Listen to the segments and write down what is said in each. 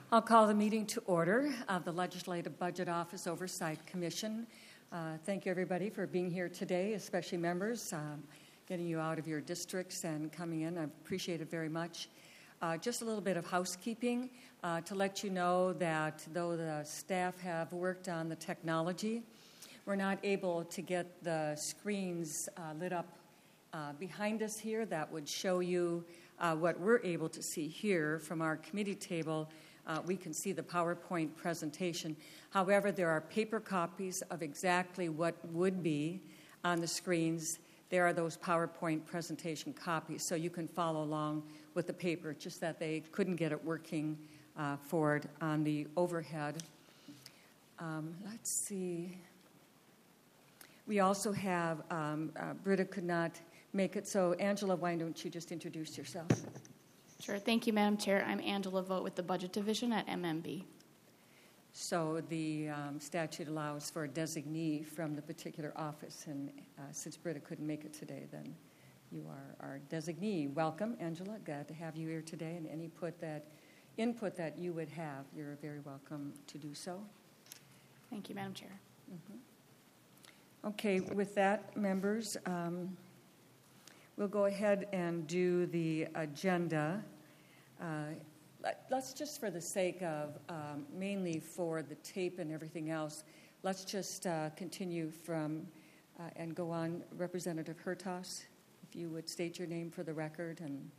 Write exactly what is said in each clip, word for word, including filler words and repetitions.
I'll call the meeting to order of the Legislative Budget Office Oversight Commission. Uh, thank you, everybody, for being here today, especially members, um, getting you out of your districts and coming in. I appreciate it very much. Uh, just a little bit of housekeeping uh, to let you know that though the staff have worked on the technology, we're not able to get the screens uh, lit up uh, behind us here that would show you uh, what we're able to see here from our committee table. Uh, we can see the PowerPoint presentation. However, there are paper copies of exactly what would be on the screens. There are those PowerPoint presentation copies, so you can follow along with the paper, just that they couldn't get it working uh, for it on the overhead. Um, let's see. We also have, um, uh, Britta could not make it, so Angela, why don't you just introduce yourself? Sure. Thank you, Madam Chair. I'm Angela Vogt with the Budget Division at M M B. So the um, statute allows for a designee from the particular office, and uh, since Britta couldn't make it today, then you are our designee. Welcome, Angela. Glad to have you here today, and any put that, input that you would have, you're very welcome to do so. Thank you, Madam Chair. Mm-hmm. Okay, with that, members, um, we'll go ahead and do the agenda. Uh, let, let's just, for the sake of, um, mainly for the tape and everything else, let's just uh, continue from uh, and go on. Representative Hertaus, if you would state your name for the record. And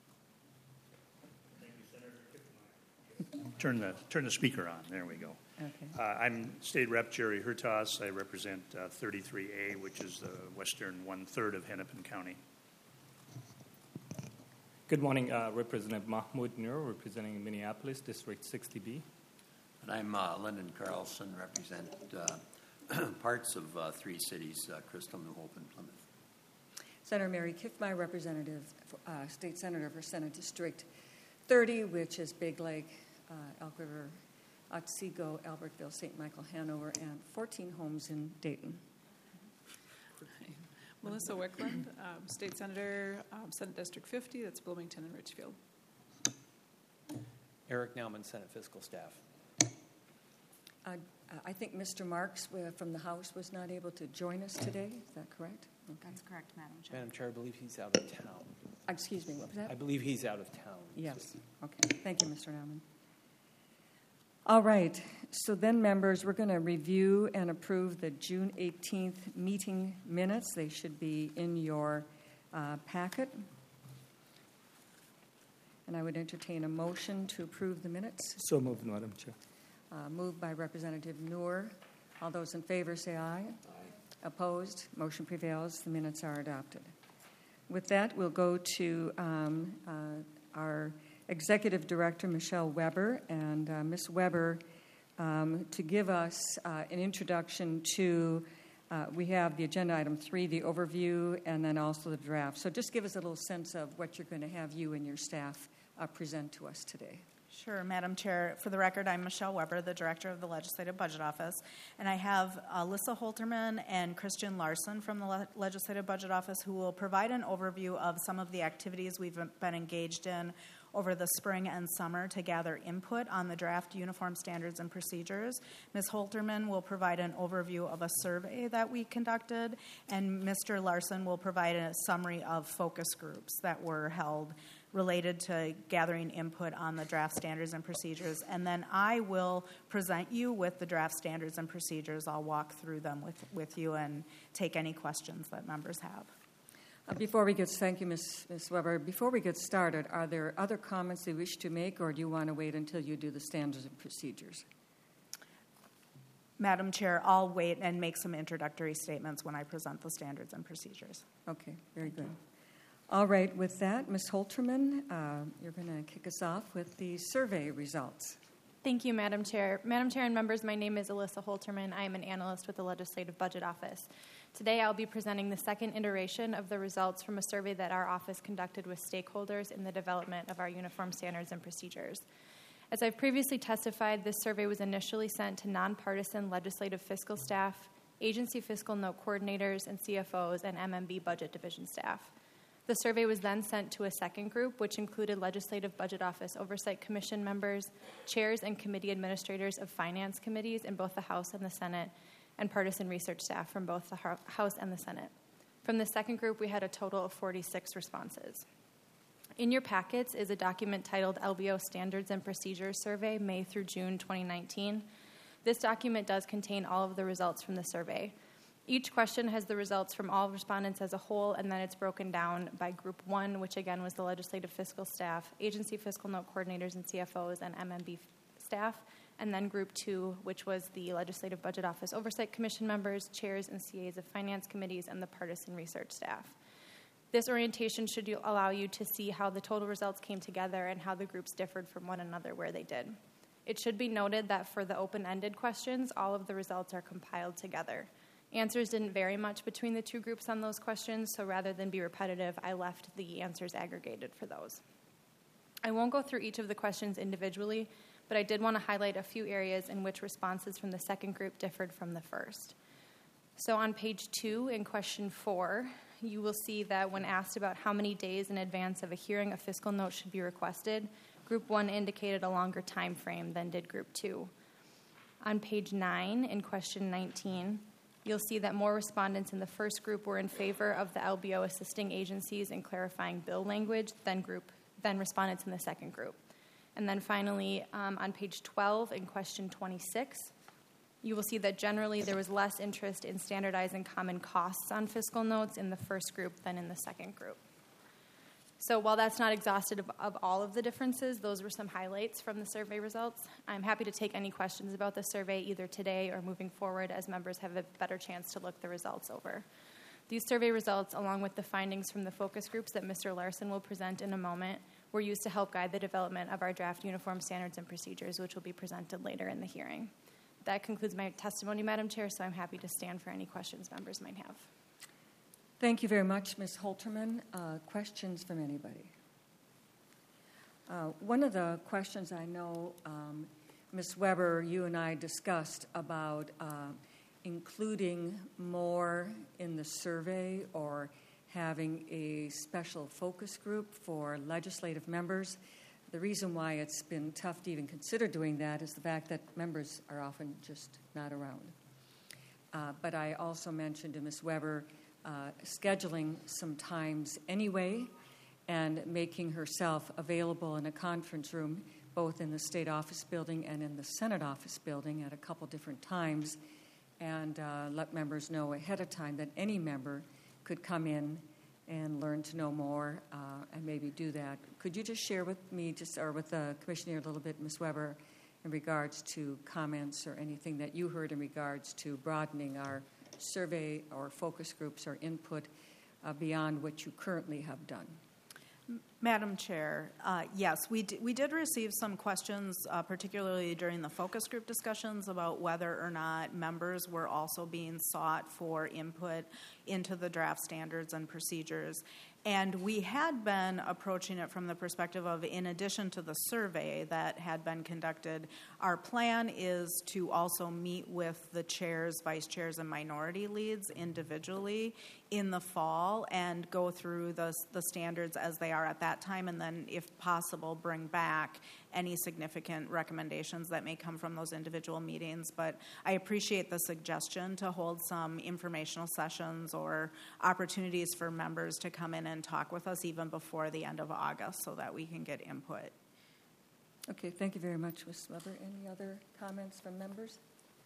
Thank you, Senator Kiffmeyer. Turn the, turn the speaker on. There we go. Okay. Uh, I'm State Rep Jerry Hertaus. I represent uh, thirty-three A, which is the western one-third of Hennepin County. Good morning, uh, Representative Mahmoud Nur, representing Minneapolis, District sixty B. And I'm uh, Lyndon Carlson, represent uh, parts of uh, three cities, uh, Crystal, New Hope, and Plymouth. Senator Mary Kiffmeyer, Representative, uh, State Senator for Senate District thirty, which is Big Lake, uh, Elk River, Otsego, Albertville, Saint Michael, Hanover, and fourteen homes in Dayton. Melissa Wickland, um, State Senator, um, Senate District fifty, that's Bloomington and Richfield. Eric Nauman, Senate Fiscal Staff. Uh, I think Mister Marks uh, from the House was not able to join us today. Is that correct? Okay. That's correct, Madam Chair. Madam Chair, I believe he's out of town. Excuse me, what was that? I believe he's out of town. Yes. Okay. Thank you, Mister Nauman. All right. So then, members, we're going to review and approve the June eighteenth meeting minutes. They should be in your uh, packet. And I would entertain a motion to approve the minutes. So moved, Madam Chair. Uh, moved by Representative Nur. All those in favor say aye. Aye. Opposed? Motion prevails. The minutes are adopted. With that, we'll go to um, uh, our Executive Director, Michelle Weber, and uh, Miz Weber, um, to give us uh, an introduction to, uh, we have the agenda item three, the overview, and then also the draft. So just give us a little sense of what you're going to have you and your staff uh, present to us today. Sure, Madam Chair. For the record, I'm Michelle Weber, the Director of the Legislative Budget Office, and I have Alyssa Holterman and Christian Larson from the Le- Legislative Budget Office who will provide an overview of some of the activities we've been engaged in over the spring and summer to gather input on the draft Uniform Standards and Procedures. Miz Holterman will provide an overview of a survey that we conducted, and Mister Larson will provide a summary of focus groups that were held related to gathering input on the draft standards and procedures. And then I will present you with the draft standards and procedures. I'll walk through them with, with you and take any questions that members have. Uh, before we get, thank you, Miz Miz Weber. Before we get started, are there other comments you wish to make, or do you want to wait until you do the standards and procedures? Madam Chair, I'll wait and make some introductory statements when I present the standards and procedures. Okay, very good. All right, with that, Miz Holterman, uh, you're going to kick us off with the survey results. Thank you, Madam Chair. Madam Chair and members, my name is Alyssa Holterman. I am an analyst with the Legislative Budget Office. Today, I'll be presenting the second iteration of the results from a survey that our office conducted with stakeholders in the development of our uniform standards and procedures. As I've previously testified, this survey was initially sent to nonpartisan legislative fiscal staff, agency fiscal note coordinators, and C F Os, and M M B budget division staff. The survey was then sent to a second group, which included Legislative Budget Office Oversight Commission members, chairs and committee administrators of finance committees in both the House and the Senate, and partisan research staff from both the House and the Senate. From the second group, we had a total of forty-six responses. In your packets is a document titled L B O Standards and Procedures Survey, May through June twenty nineteen. This document does contain all of the results from the survey. Each question has the results from all respondents as a whole, and then it's broken down by Group one, which again was the legislative fiscal staff, agency fiscal note coordinators and C F Os, and M M B staff, and then Group two, which was the Legislative Budget Office Oversight Commission members, chairs and C As of finance committees, and the partisan research staff. This orientation should allow you to see how the total results came together and how the groups differed from one another where they did. It should be noted that for the open-ended questions, all of the results are compiled together. Answers didn't vary much between the two groups on those questions, so rather than be repetitive, I left the answers aggregated for those. I won't go through each of the questions individually, but I did want to highlight a few areas in which responses from the second group differed from the first. So on page two, in question four, you will see that when asked about how many days in advance of a hearing a fiscal note should be requested, Group one indicated a longer time frame than did Group two. On page nine, in question nineteen, you'll see that more respondents in the first group were in favor of the L B O assisting agencies in clarifying bill language than group than respondents in the second group. And then finally, um, on page twelve, in question twenty-six, you will see that generally there was less interest in standardizing common costs on fiscal notes in the first group than in the second group. So while that's not exhaustive of, of all of the differences, those were some highlights from the survey results. I'm happy to take any questions about the survey either today or moving forward as members have a better chance to look the results over. These survey results, along with the findings from the focus groups that Mister Larson will present in a moment, were used to help guide the development of our draft uniform standards and procedures, which will be presented later in the hearing. That concludes my testimony, Madam Chair, so I'm happy to stand for any questions members might have. Thank you very much, Miz Holterman. Uh, questions from anybody? Uh, one of the questions I know, um, Miz Weber, you and I discussed about uh, including more in the survey or having a special focus group for legislative members. The reason why it's been tough to even consider doing that is the fact that members are often just not around. Uh, but I also mentioned to Miz Weber uh, scheduling some times anyway and making herself available in a conference room, both in the State Office Building and in the Senate Office Building at a couple different times, and uh, let members know ahead of time that any member could come in and learn to know more uh, and maybe do that. Could you just share with me, just or with the Commissioner a little bit, Miz Weber, in regards to comments or anything that you heard in regards to broadening our survey or focus groups or input uh, beyond what you currently have done? Madam Chair, uh, yes, we, d- we did receive some questions, uh, particularly during the focus group discussions, about whether or not members were also being sought for input into the draft standards and procedures. And we had been approaching it from the perspective of, in addition to the survey that had been conducted, our plan is to also meet with the chairs, vice chairs, and minority leads individually in the fall and go through the, the standards as they are at that time, and then, if possible, bring back any significant recommendations that may come from those individual meetings. But I appreciate the suggestion to hold some informational sessions or opportunities for members to come in and talk with us even before the end of August so that we can get input. Okay, thank you very much, Miz Weber. Any other comments from members?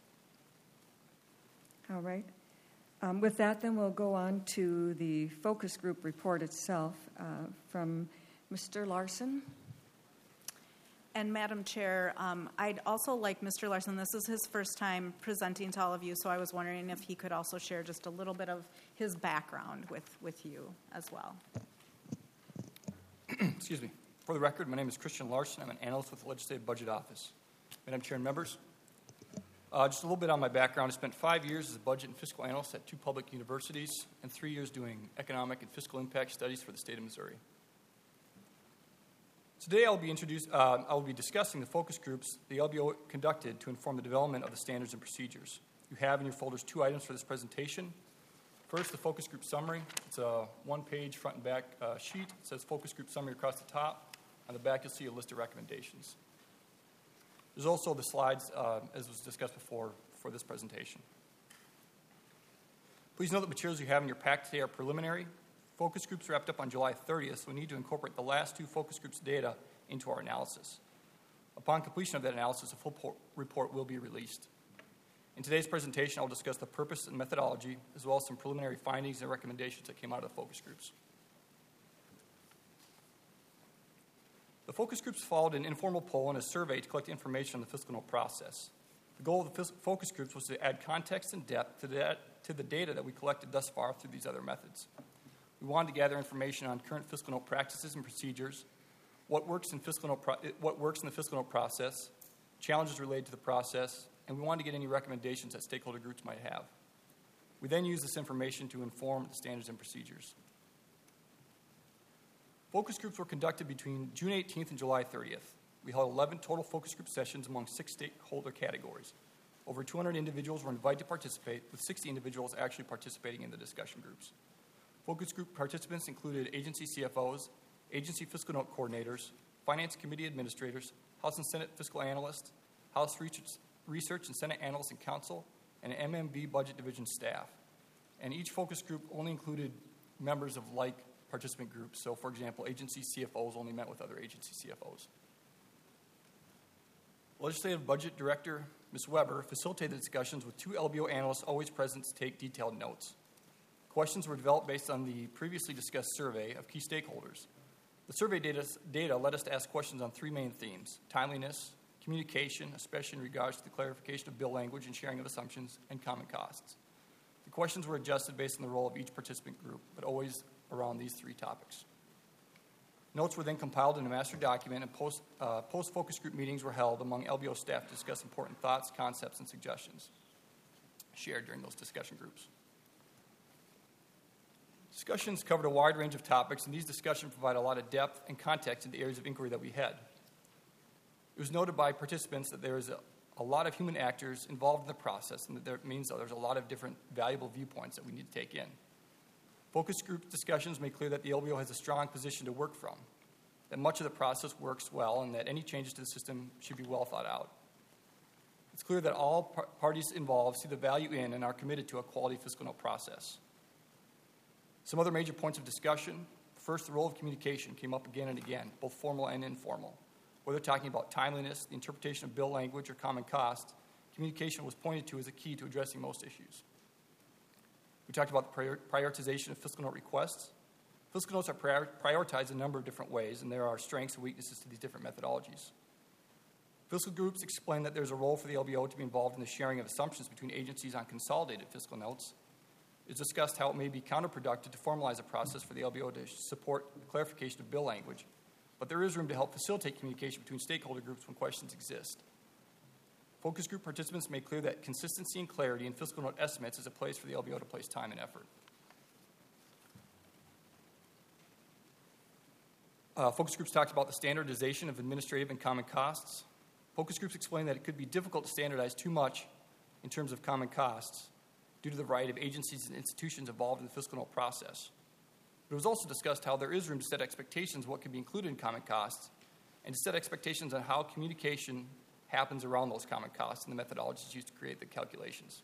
All right. Um, with that, then, we'll go on to the focus group report itself uh, from Mister Larson. And Madam Chair, um, I'd also like Mister Larson, this is his first time presenting to all of you, so I was wondering if he could also share just a little bit of his background with, with you as well. Excuse me. For the record, my name is Christian Larson. I'm an analyst with the Legislative Budget Office. Madam Chair and members, uh, just a little bit on my background. I spent five years as a budget and fiscal analyst at two public universities and three years doing economic and fiscal impact studies for the state of Missouri. Today I'll be, introduced, uh, I'll be discussing the focus groups the L B O conducted to inform the development of the standards and procedures. You have in your folders two items for this presentation. First, the focus group summary. It's a one-page front and back uh, sheet. It says focus group summary across the top. On the back, you'll see a list of recommendations. There's also the slides, uh, as was discussed before, for this presentation. Please note that materials you have in your pack today are preliminary. Focus groups wrapped up on July thirtieth, so we need to incorporate the last two focus groups' data into our analysis. Upon completion of that analysis, a full por- report will be released. In today's presentation, I'll discuss the purpose and methodology, as well as some preliminary findings and recommendations that came out of the focus groups. The focus groups followed an informal poll and a survey to collect information on the fiscal note process. The goal of the fis- focus groups was to add context and depth to the, to the data that we collected thus far through these other methods. We wanted to gather information on current fiscal note practices and procedures, what works in fiscal note pro- what works in the fiscal note process, challenges related to the process, and we wanted to get any recommendations that stakeholder groups might have. We then used this information to inform the standards and procedures. Focus groups were conducted between June eighteenth and July thirtieth. We held eleven total focus group sessions among six stakeholder categories. Over two hundred individuals were invited to participate, with sixty individuals actually participating in the discussion groups. Focus group participants included agency C F Os, agency fiscal note coordinators, finance committee administrators, House and Senate fiscal analysts, House research, research and Senate analysts and counsel, and M M B budget division staff. And each focus group only included members of like participant groups. So, for example, agency C F Os only met with other agency C F Os. Legislative Budget Director Miz Weber facilitated the discussions with two L B O analysts always present to take detailed notes. Questions were developed based on the previously discussed survey of key stakeholders. The survey data, data led us to ask questions on three main themes: timeliness, communication, especially in regards to the clarification of bill language and sharing of assumptions, and common costs. The questions were adjusted based on the role of each participant group, but always around these three topics. Notes were then compiled in a master document, and post, uh, post-focus group meetings were held among L B O staff to discuss important thoughts, concepts, and suggestions shared during those discussion groups. Discussions covered a wide range of topics, and these discussions provide a lot of depth and context in the areas of inquiry that we had. It was noted by participants that there is a, a lot of human actors involved in the process, and that there means that there's a lot of different valuable viewpoints that we need to take in. Focus group discussions make clear that the L B O has a strong position to work from, that much of the process works well, and that any changes to the system should be well thought out. It's clear that all par- parties involved see the value in and are committed to a quality fiscal note process. Some other major points of discussion. First, the role of communication came up again and again, both formal and informal. Whether talking about timeliness, the interpretation of bill language, or common cost, communication was pointed to as a key to addressing most issues. We talked about the prior- prioritization of fiscal note requests. Fiscal notes are prior- prioritized in a number of different ways, and there are strengths and weaknesses to these different methodologies. Fiscal groups explain that there's a role for the L B O to be involved in the sharing of assumptions between agencies on consolidated fiscal notes. It's discussed how it may be counterproductive to formalize a process for the L B O to support the clarification of bill language, but there is room to help facilitate communication between stakeholder groups when questions exist. Focus group participants made clear that consistency and clarity in fiscal note estimates is a place for the L B O to place time and effort. Uh, focus groups talked about the standardization of administrative and common costs. Focus groups explained that it could be difficult to standardize too much in terms of common costs due to the variety of agencies and institutions involved in the fiscal note process. But it was also discussed how there is room to set expectations of what can be included in common costs, and to set expectations on how communication happens around those common costs and the methodologies used to create the calculations.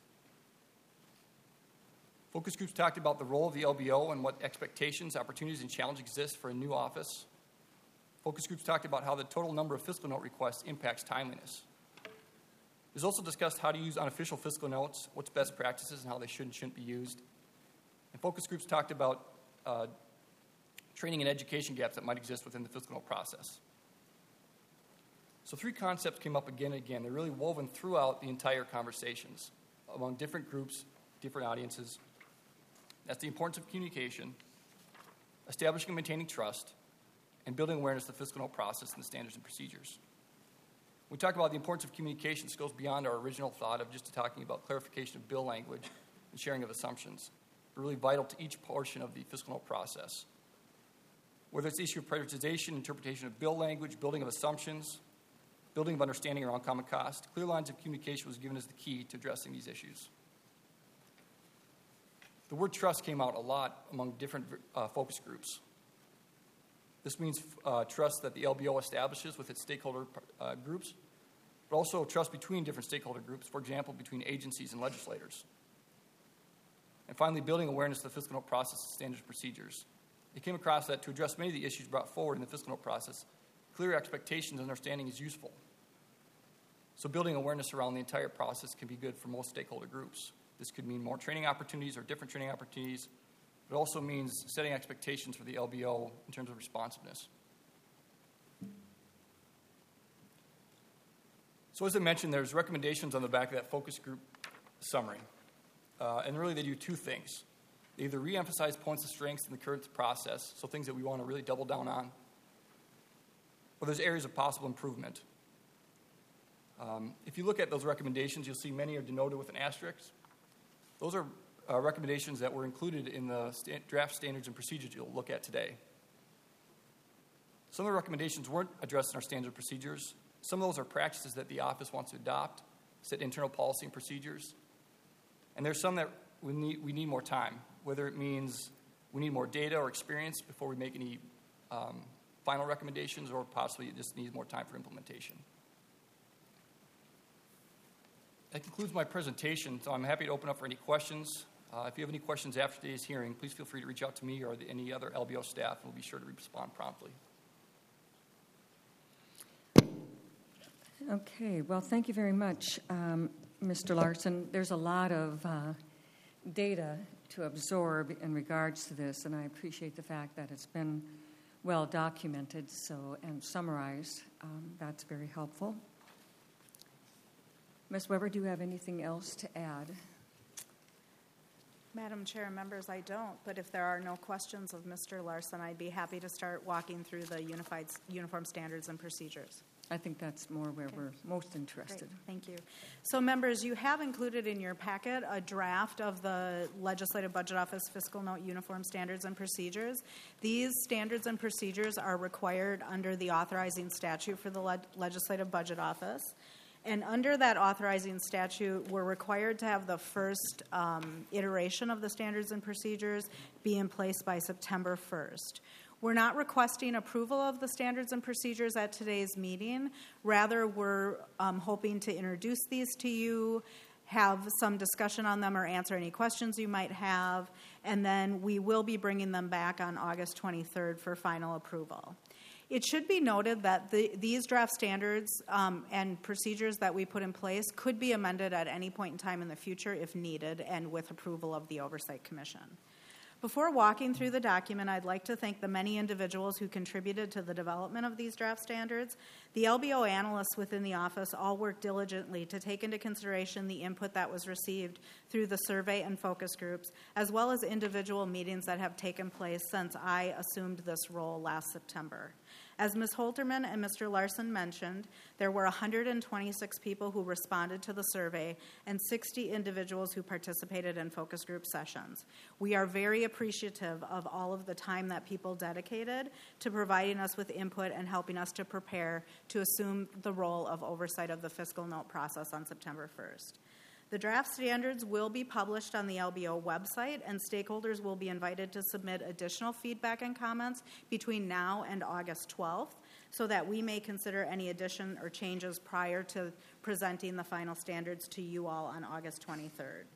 Focus groups talked about the role of the L B O and what expectations, opportunities, and challenges exist for a new office. Focus groups talked about how the total number of fiscal note requests impacts timeliness. It was also discussed how to use unofficial fiscal notes, what's best practices, and how they should and shouldn't be used. And focus groups talked about uh, training and education gaps that might exist within the fiscal note process. So three concepts came up again and again. They're really woven throughout the entire conversations among different groups, different audiences. That's the importance of communication, establishing and maintaining trust, and building awareness of the fiscal note process and the standards and procedures. When we talk about the importance of communication, this goes beyond our original thought of just talking about clarification of bill language and sharing of assumptions. They're really vital to each portion of the fiscal note process. Whether it's the issue of prioritization, interpretation of bill language, building of assumptions, building of understanding around common cost, clear lines of communication was given as the key to addressing these issues. The word trust came out a lot among different uh, focus groups. This means uh, trust that the L B O establishes with its stakeholder uh, groups, but also trust between different stakeholder groups, for example, between agencies and legislators. And finally, building awareness of the fiscal note process and standards and procedures. It came across that to address many of the issues brought forward in the fiscal note process, clear expectations and understanding is useful. So building awareness around the entire process can be good for most stakeholder groups. This could mean more training opportunities or different training opportunities. It also means setting expectations for the L B O in terms of responsiveness. So as I mentioned, there's recommendations on the back of that focus group summary. Uh, and really they do two things. They either re-emphasize points of strengths in the current process, so things that we want to really double down on, or there's areas of possible improvement. Um, if you look at those recommendations, you'll see many are denoted with an asterisk. Those are uh, recommendations that were included in the sta- draft standards and procedures you'll look at today. Some of the recommendations weren't addressed in our standard and procedures. Some of those are practices that the office wants to adopt, set internal policy and procedures. And there's some that we need, we need more time, whether it means we need more data or experience before we make any um, final recommendations, or possibly it just needs more time for implementation. That concludes my presentation, so I'm happy to open up for any questions. Uh, if you have any questions after today's hearing, please feel free to reach out to me or the, any other L B O staff, and we'll be sure to respond promptly. Okay, well, thank you very much, um, Mister Larson. There's a lot of uh, data to absorb in regards to this, and I appreciate the fact that it's been well documented so and summarized. Um, that's very helpful. Miz Weber, do you have anything else to add? Madam Chair and members, I don't, but if there are no questions of Mister Larson, I'd be happy to start walking through the unified uniform standards and procedures. I think that's more where Okay. we're most interested. Great. Thank you. So, members, you have included in your packet a draft of the Legislative Budget Office Fiscal Note Uniform Standards and Procedures. These standards and procedures are required under the authorizing statute for the Le- Legislative Budget Office. And under that authorizing statute, we're required to have the first um, iteration of the standards and procedures be in place by September first. We're not requesting approval of the standards and procedures at today's meeting. Rather, we're um, hoping to introduce these to you, have some discussion on them, or answer any questions you might have, and then we will be bringing them back on August twenty-third for final approval. It should be noted that the, these draft standards um, and procedures that we put in place could be amended at any point in time in the future if needed, and with approval of the Oversight Commission. Before walking through the document, I'd like to thank the many individuals who contributed to the development of these draft standards. The L B O analysts within the office all worked diligently to take into consideration the input that was received through the survey and focus groups, as well as individual meetings that have taken place since I assumed this role last September. As Miz Holterman and Mister Larson mentioned, there were one hundred twenty-six people who responded to the survey and sixty individuals who participated in focus group sessions. We are very appreciative of all of the time that people dedicated to providing us with input and helping us to prepare to assume the role of oversight of the fiscal note process on September first. The draft standards will be published on the L B O website, and stakeholders will be invited to submit additional feedback and comments between now and August twelfth, so that we may consider any addition or changes prior to presenting the final standards to you all on August twenty-third.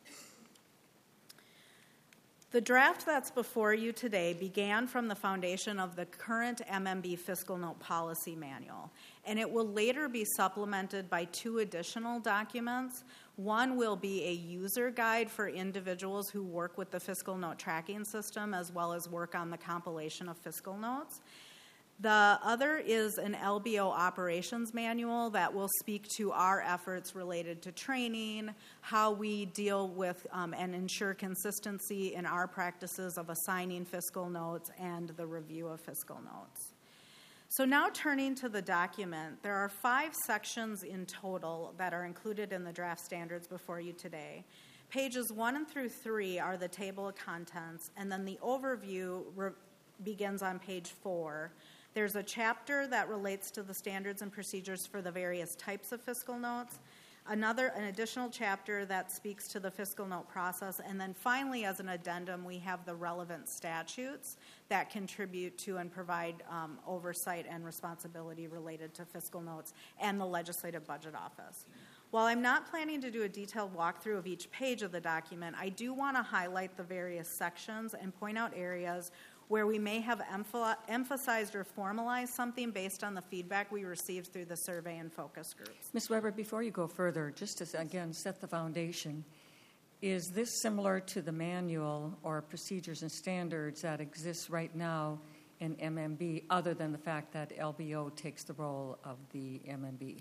The draft that's before you today began from the foundation of the current M M B Fiscal Note Policy Manual, and it will later be supplemented by two additional documents. One will be a user guide for individuals who work with the fiscal note tracking system, as well as work on the compilation of fiscal notes. The other is an L B O operations manual that will speak to our efforts related to training, how we deal with um, and ensure consistency in our practices of assigning fiscal notes and the review of fiscal notes. So now turning to the document, there are five sections in total that are included in the draft standards before you today. Pages one and through three are the table of contents, and then the overview re- begins on page four. There's a chapter that relates to the standards and procedures for the various types of fiscal notes. another, an additional chapter that speaks to the fiscal note process. And then finally, as an addendum, we have the relevant statutes that contribute to and provide um, oversight and responsibility related to fiscal notes and the Legislative Budget Office. While I'm not planning to do a detailed walkthrough of each page of the document, I do want to highlight the various sections and point out areas where we may have emph- emphasized or formalized something based on the feedback we received through the survey and focus groups. Miz Weber, before you go further, just to, again, set the foundation, is this similar to the manual or procedures and standards that exists right now in M M B, other than the fact that L B O takes the role of the M M B?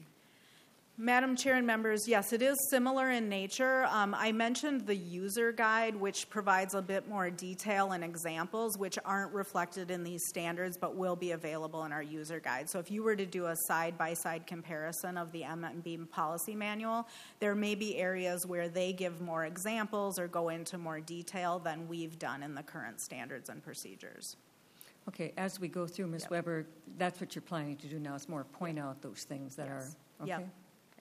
Madam Chair and members, yes, it is similar in nature. Um, I mentioned the user guide, which provides a bit more detail and examples, which aren't reflected in these standards, but will be available in our user guide. So if you were to do a side-by-side comparison of the M M B policy manual, there may be areas where they give more examples or go into more detail than we've done in the current standards and procedures. Okay, as we go through, Miz Yep. Weber, that's what you're planning to do now, is more point out those things that Yes. are, okay? Yep.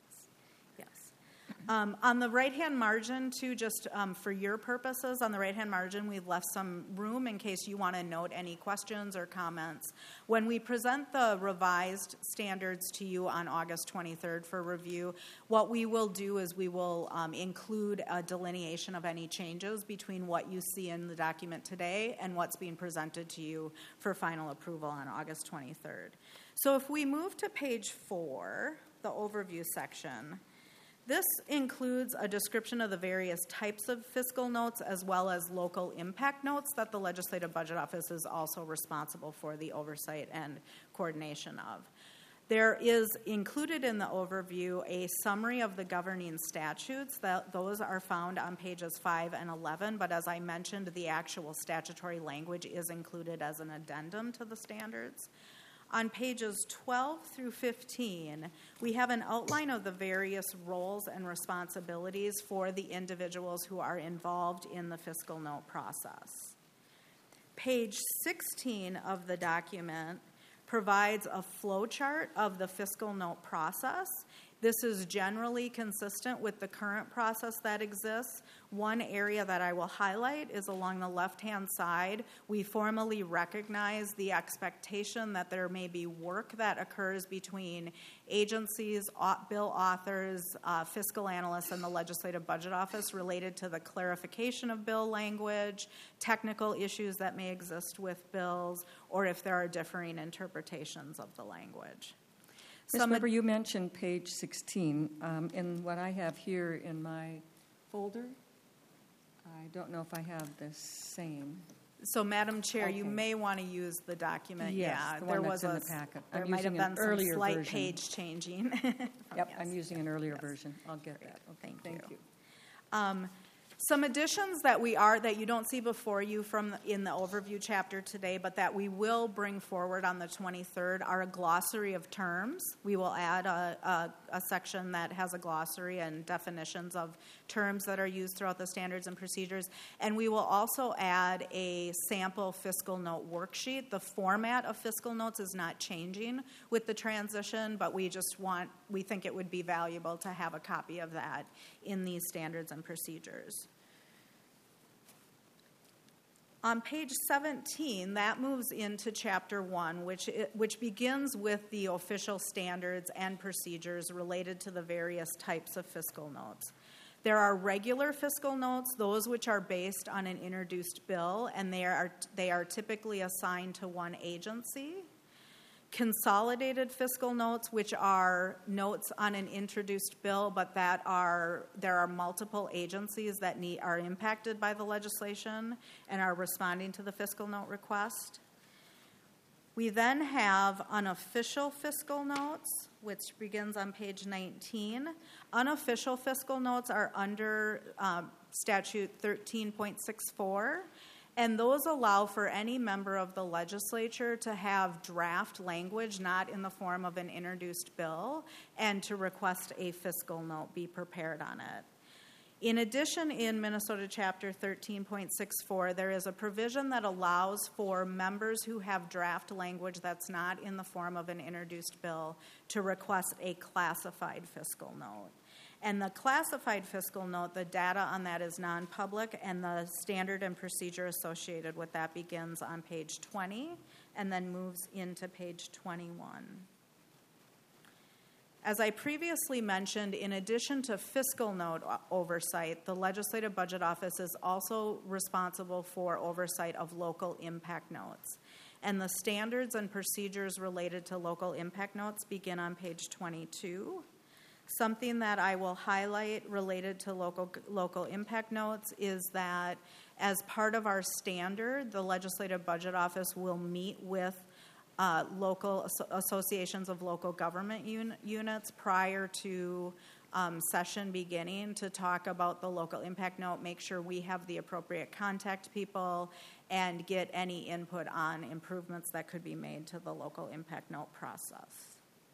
Yes. Um, on the right-hand margin, too, just um, for your purposes, on the right-hand margin, we've left some room in case you want to note any questions or comments. When we present the revised standards to you on August twenty-third for review, what we will do is we will um, include a delineation of any changes between what you see in the document today and what's being presented to you for final approval on August twenty-third. So if we move to page four, the overview section, this includes a description of the various types of fiscal notes as well as local impact notes that the Legislative Budget Office is also responsible for the oversight and coordination of. There is included in the overview a summary of the governing statutes. That those are found on pages five and eleven, but as I mentioned, the actual statutory language is included as an addendum to the standards. On pages twelve through fifteen, we have an outline of the various roles and responsibilities for the individuals who are involved in the fiscal note process. Page sixteen of the document provides a flow chart of the fiscal note process. This is generally consistent with the current process that exists. One area that I will highlight is along the left-hand side. We formally recognize the expectation that there may be work that occurs between agencies, bill authors, uh, fiscal analysts, and the Legislative Budget Office related to the clarification of bill language, technical issues that may exist with bills, or if there are differing interpretations of the language. Miz Some Weber, you mentioned page sixteen. Um, in what I have here in my folder, I don't know if I have the same. So, Madam Chair, you Okay. may want to use the document. Yes, yeah, the there one was that's in a, the packet. There I'm might have using an been some earlier slight version. page changing. Yep, Yes. I'm using an earlier Yes. version. I'll get that. Okay, Thank thank you. you. Um, some additions that we are that you don't see before you from the, in the overview chapter today, but that we will bring forward on the twenty-third are a glossary of terms. We will add a, a, a section that has a glossary and definitions of terms that are used throughout the standards and procedures, and we will also add a sample fiscal note worksheet. The format of fiscal notes is not changing with the transition, but we just want we think it would be valuable to have a copy of that in these standards and procedures. On page seventeen, that moves into chapter one, which it, which begins with the official standards and procedures related to the various types of fiscal notes. There are regular fiscal notes, those which are based on an introduced bill, and they are they are typically assigned to one agency. Consolidated fiscal notes, which are notes on an introduced bill, but that are there are multiple agencies that need, are impacted by the legislation and are responding to the fiscal note request. We then have unofficial fiscal notes, which begins on page nineteen. Unofficial fiscal notes are under uh, statute thirteen point six four. And those allow for any member of the legislature to have draft language, not in the form of an introduced bill, and to request a fiscal note be prepared on it. In addition, in Minnesota Chapter thirteen point six four, there is a provision that allows for members who have draft language that's not in the form of an introduced bill to request a classified fiscal note. And the classified fiscal note, the data on that is non-public, and the standard and procedure associated with that begins on page twenty and then moves into page twenty-one. As I previously mentioned, in addition to fiscal note oversight, the Legislative Budget Office is also responsible for oversight of local impact notes. And the standards and procedures related to local impact notes begin on page twenty-two. Something that I will highlight related to local local impact notes is that as part of our standard, the Legislative Budget Office will meet with uh, local associations of local government un- units prior to um, session beginning to talk about the local impact note, make sure we have the appropriate contact people, and get any input on improvements that could be made to the local impact note process.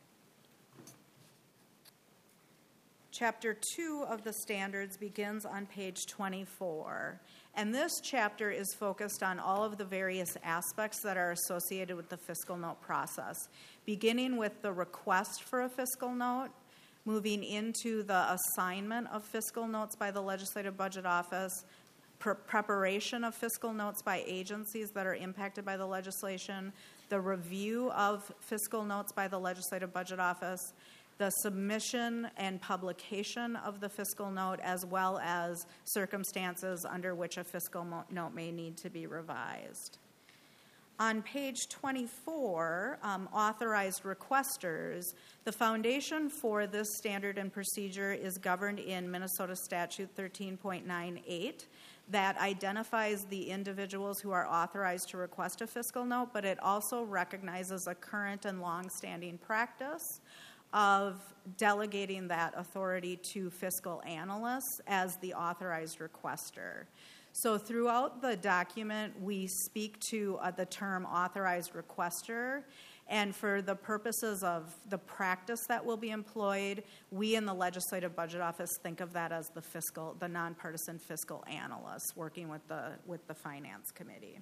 Chapter two of the standards begins on page twenty-four, and this chapter is focused on all of the various aspects that are associated with the fiscal note process, beginning with the request for a fiscal note, moving into the assignment of fiscal notes by the Legislative Budget Office, pre- preparation of fiscal notes by agencies that are impacted by the legislation, the review of fiscal notes by the Legislative Budget Office, the submission and publication of the fiscal note, as well as circumstances under which a fiscal mo- note may need to be revised. On page twenty-four, um, authorized requesters, the foundation for this standard and procedure is governed in Minnesota Statute thirteen point nine eight that identifies the individuals who are authorized to request a fiscal note, but it also recognizes a current and long-standing practice of delegating that authority to fiscal analysts as the authorized requester. So throughout the document, we speak to uh, the term authorized requester, and for the purposes of the practice that will be employed, we in the Legislative Budget Office think of that as the fiscal, the nonpartisan fiscal analysts working with the with the Finance Committee.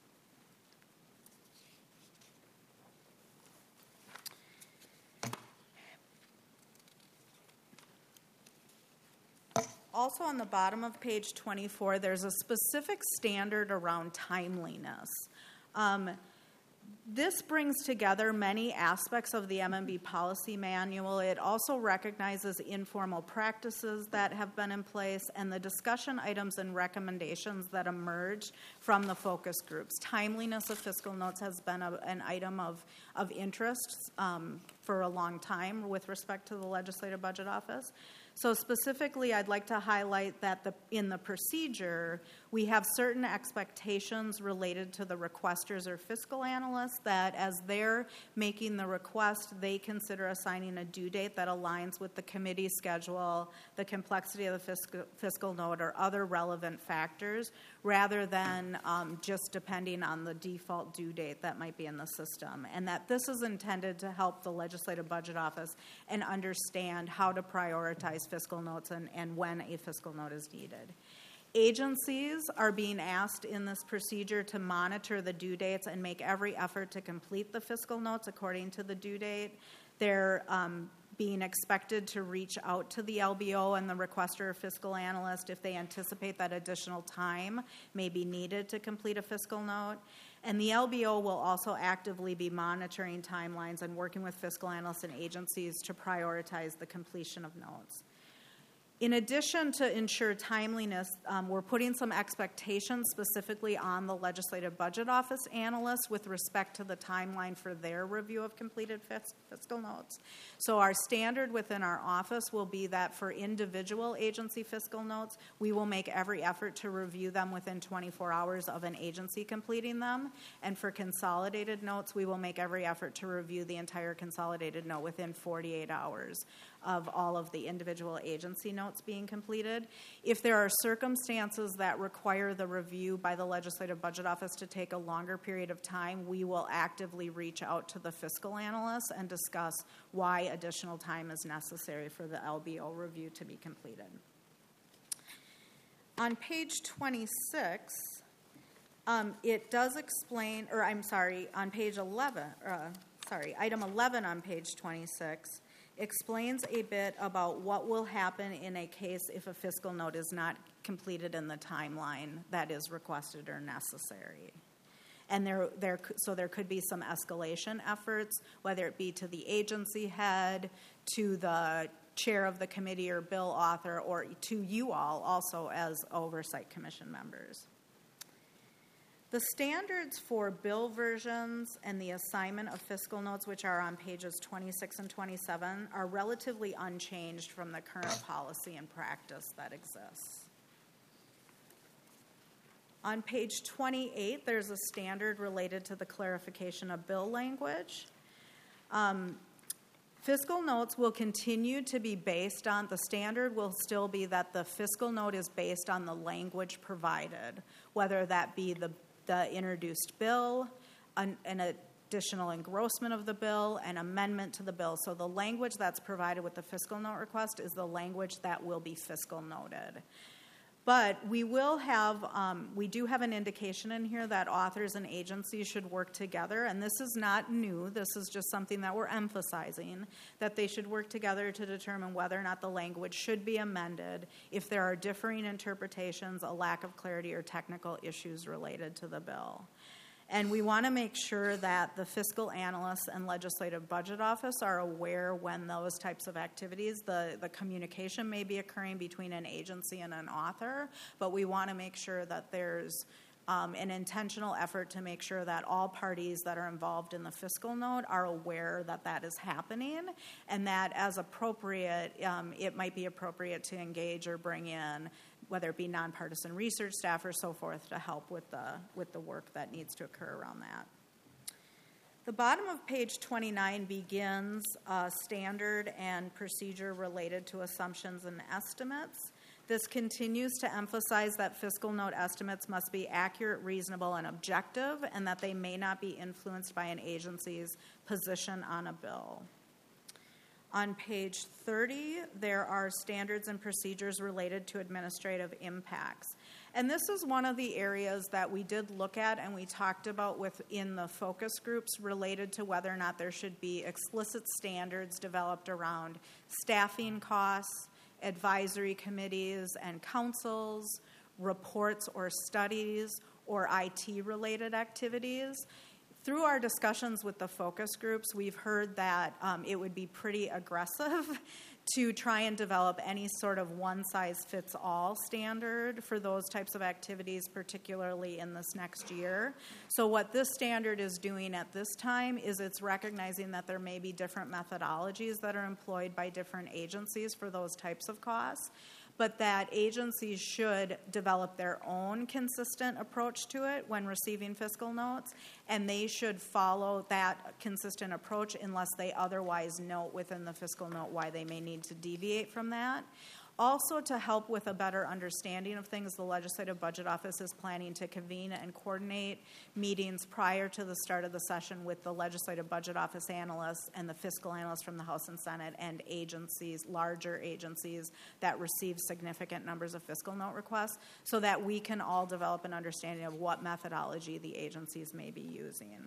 Also on the bottom of page twenty-four, there's a specific standard around timeliness. Um, this brings together many aspects of the M M B policy manual. It also recognizes informal practices that have been in place and the discussion items and recommendations that emerged from the focus groups. Timeliness of fiscal notes has been a, an item of, of interest um, for a long time with respect to the Legislative Budget Office. So specifically, I'd like to highlight that the, in the procedure, we have certain expectations related to the requesters or fiscal analysts that as they're making the request, they consider assigning a due date that aligns with the committee schedule, the complexity of the fiscal, fiscal note, or other relevant factors, rather than um, just depending on the default due date that might be in the system. And that this is intended to help the Legislative Budget Office and understand how to prioritize fiscal notes and, and when a fiscal note is needed. Agencies are being asked in this procedure to monitor the due dates and make every effort to complete the fiscal notes according to the due date. They're um, being expected to reach out to the L B O and the requester or fiscal analyst if they anticipate that additional time may be needed to complete a fiscal note. And the L B O will also actively be monitoring timelines and working with fiscal analysts and agencies to prioritize the completion of notes. In addition to ensure timeliness, um, we're putting some expectations specifically on the Legislative Budget Office analysts with respect to the timeline for their review of completed fis- fiscal notes. So our standard within our office will be that for individual agency fiscal notes, we will make every effort to review them within twenty-four hours of an agency completing them. And for consolidated notes, we will make every effort to review the entire consolidated note within forty-eight hours of all of the individual agency notes being completed. If there are circumstances that require the review by the Legislative Budget Office to take a longer period of time, we will actively reach out to the fiscal analysts and discuss why additional time is necessary for the L B O review to be completed. On page twenty-six, um, it does explain, or I'm sorry, on page eleven, uh, sorry, item eleven on page twenty-six, explains a bit about what will happen in a case if a fiscal note is not completed in the timeline that is requested or necessary. And there, there, so there could be some escalation efforts, whether it be to the agency head, to the chair of the committee or bill author, or to you all also as Oversight Commission members. The standards for bill versions and the assignment of fiscal notes, which are on pages twenty-six and twenty-seven, are relatively unchanged from the current policy and practice that exists. On page twenty-eight, there's a standard related to the clarification of bill language. Um, fiscal notes will continue to be based on, the standard will still be that the fiscal note is based on the language provided, whether that be the, the introduced bill, an, an additional engrossment of the bill, an amendment to the bill. So the language that's provided with the fiscal note request is the language that will be fiscal noted. But we will have, um, we do have an indication in here that authors and agencies should work together, and this is not new, this is just something that we're emphasizing, that they should work together to determine whether or not the language should be amended if there are differing interpretations, a lack of clarity, or technical issues related to the bill. And we want to make sure that the fiscal analysts and legislative budget office are aware when those types of activities, the, the communication may be occurring between an agency and an author, but we want to make sure that there's um, an intentional effort to make sure that all parties that are involved in the fiscal note are aware that that is happening, and that as appropriate, um, it might be appropriate to engage or bring in whether it be nonpartisan research staff or so forth, to help with the, with the work that needs to occur around that. The bottom of page twenty-nine begins a standard and procedure related to assumptions and estimates. This continues to emphasize that fiscal note estimates must be accurate, reasonable, and objective, and that they may not be influenced by an agency's position on a bill. On page thirty, there are standards and procedures related to administrative impacts. And this is one of the areas that we did look at and we talked about within the focus groups related to whether or not there should be explicit standards developed around staffing costs, advisory committees and councils, reports or studies, or I T-related activities. Through our discussions with the focus groups, we've heard that um, it would be pretty aggressive to try and develop any sort of one-size-fits-all standard for those types of activities, particularly in this next year. So what this standard is doing at this time is it's recognizing that there may be different methodologies that are employed by different agencies for those types of costs, but that agencies should develop their own consistent approach to it when receiving fiscal notes, and they should follow that consistent approach unless they otherwise note within the fiscal note why they may need to deviate from that. Also, to help with a better understanding of things, the Legislative Budget Office is planning to convene and coordinate meetings prior to the start of the session with the Legislative Budget Office analysts and the fiscal analysts from the House and Senate and agencies, larger agencies that receive significant numbers of fiscal note requests, so that we can all develop an understanding of what methodology the agencies may be using.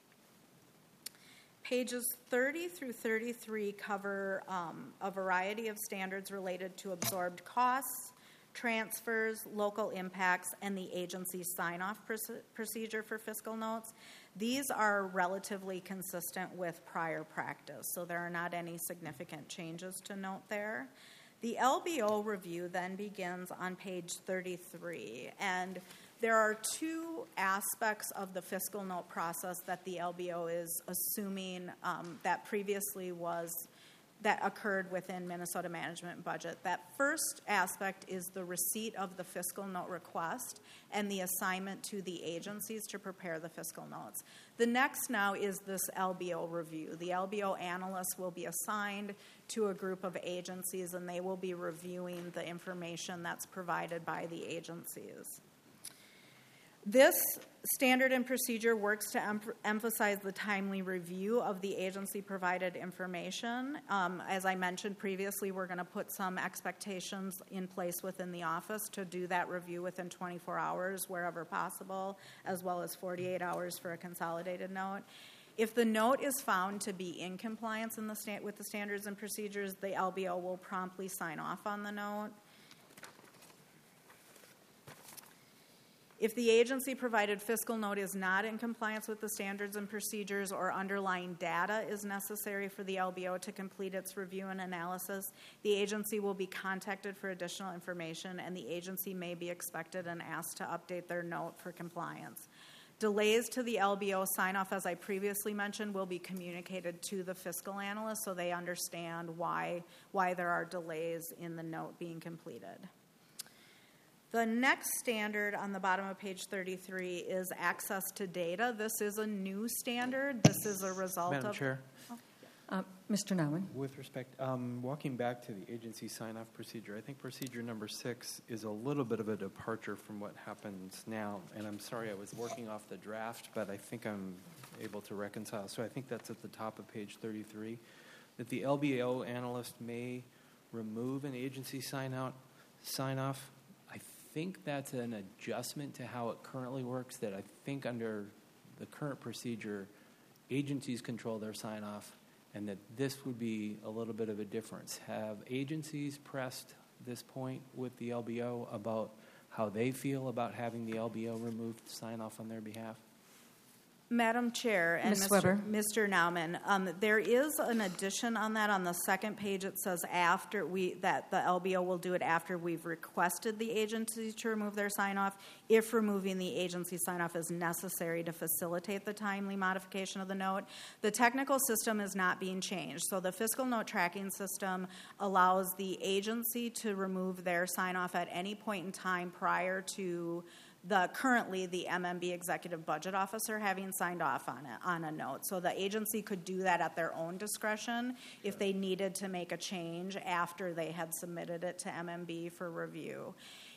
Pages thirty through thirty-three cover um, a variety of standards related to absorbed costs, transfers, local impacts, and the agency's sign-off pr- procedure for fiscal notes. These are relatively consistent with prior practice, so there are not any significant changes to note there. The L B O review then begins on page thirty-three, and there are two aspects of the fiscal note process that the L B O is assuming um, that previously was, that occurred within Minnesota Management Budget. That first aspect is the receipt of the fiscal note request and the assignment to the agencies to prepare the fiscal notes. The next now is this L B O review. The L B O analysts will be assigned to a group of agencies, and they will be reviewing the information that's provided by the agencies. This standard and procedure works to em- emphasize the timely review of the agency-provided information. Um, as I mentioned previously, we're going to put some expectations in place within the office to do that review within twenty-four hours wherever possible, as well as forty-eight hours for a consolidated note. If the note is found to be in compliance in the sta- with the standards and procedures, the L B O will promptly sign off on the note. If the agency-provided fiscal note is not in compliance with the standards and procedures or underlying data is necessary for the L B O to complete its review and analysis, the agency will be contacted for additional information, and the agency may be expected and asked to update their note for compliance. Delays to the L B O sign-off, as I previously mentioned, will be communicated to the fiscal analyst so they understand why, why there are delays in the note being completed. The next standard on the bottom of page thirty-three is access to data. This is a new standard. This is a result Madam of... Chair, Uh, Mister Nauman? with respect, um, walking back to the agency sign-off procedure, I think procedure number six is a little bit of a departure from what happens now. And I'm sorry, I was working off the draft, but I think I'm able to reconcile. So I think that's at the top of page thirty-three, that the L B O analyst may remove an agency sign-out, sign-off. I think that's an adjustment to how it currently works, that I think under the current procedure, agencies control their sign-off, and that this would be a little bit of a difference. Have agencies pressed this point with the L B O about how they feel about having the L B O removed sign-off on their behalf? Madam Chair and Miz Mister Weber. Mister Nauman, um, there is an addition on that. On the second page, it says after we that the L B O will do it after we've requested the agency to remove their sign-off, if removing the agency sign-off is necessary to facilitate the timely modification of the note. The technical system is not being changed, so the fiscal note tracking system allows the agency to remove their sign-off at any point in time prior to the currently the M M B executive budget officer having signed off on it on a note. So the agency could do that at their own discretion if they needed to make a change after they had submitted it to M M B for review.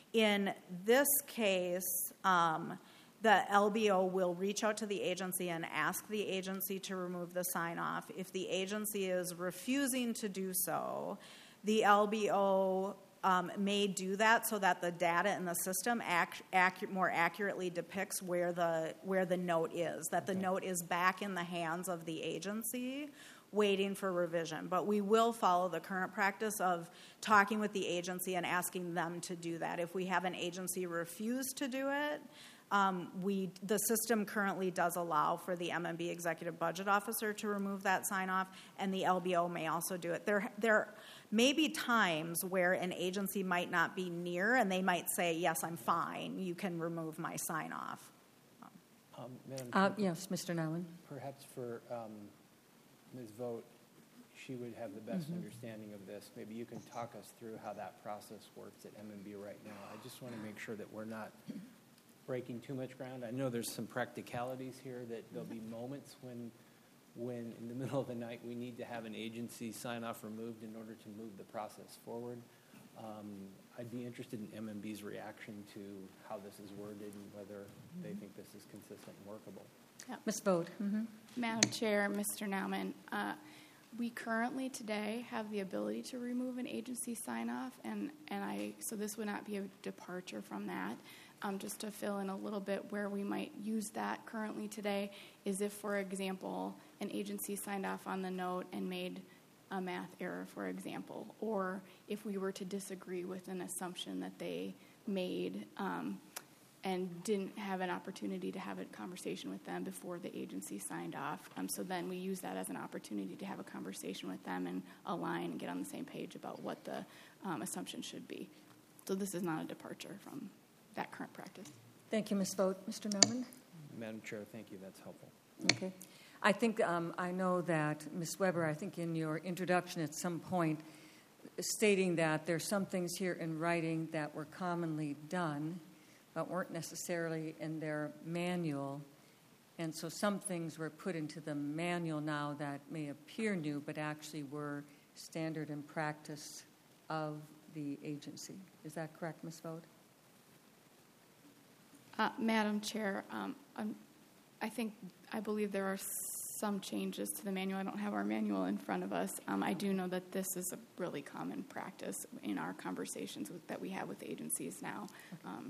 In this case, um, the L B O will reach out to the agency and ask the agency to remove the sign-off. If the agency is refusing to do so, the L B O Um, may do that so that the data in the system ac- ac- more accurately depicts where the where the note is, that the note is back in the hands of the agency waiting for revision. But we will follow the current practice of talking with the agency and asking them to do that. If we have an agency refuse to do it, Um, we, the system currently does allow for the M M B executive budget officer to remove that sign-off, and the L B O may also do it. There, there may be times where an agency might not be near, and they might say, yes, I'm fine, you can remove my sign-off. Um, Madam Uh, Chair, yes, Mister Nauman? perhaps for um, Miz Vogt, she would have the best Mhm. understanding of this. Maybe you can talk us through how that process works at M M B right now. I just want to make sure that we're not breaking too much ground. I know there's some practicalities here, that there'll be moments when, when in the middle of the night we need to have an agency sign-off removed in order to move the process forward. Um, I'd be interested in M M B's reaction to how this is worded and whether they think this is consistent and workable. Miz Vogt? Mm-hmm. Madam Chair, Mister Nauman, uh, we currently today have the ability to remove an agency sign-off, and, and I so this would not be a departure from that. Um, just to fill in a little bit where we might use that currently today is if, for example, an agency signed off on the note and made a math error, for example, or if we were to disagree with an assumption that they made um, and didn't have an opportunity to have a conversation with them before the agency signed off. Um, so then we use that as an opportunity to have a conversation with them and align and get on the same page about what the um, assumption should be. So this is not a departure from that current practice. Thank you, Miz Vogt. Mister Nauman? Madam Chair, thank you. That's helpful. Okay. I think, um, I know that, Miz Weber, I think in your introduction at some point, stating that there's some things here in writing that were commonly done, but weren't necessarily in their manual. And so some things were put into the manual now that may appear new, but actually were standard and practice of the agency. Is that correct, Miz Vogt? Uh, Madam Chair, um, um, I think, I believe there are some changes to the manual. I don't have our manual in front of us. Um, I do know that this is a really common practice in our conversations with, that we have with agencies now. Um,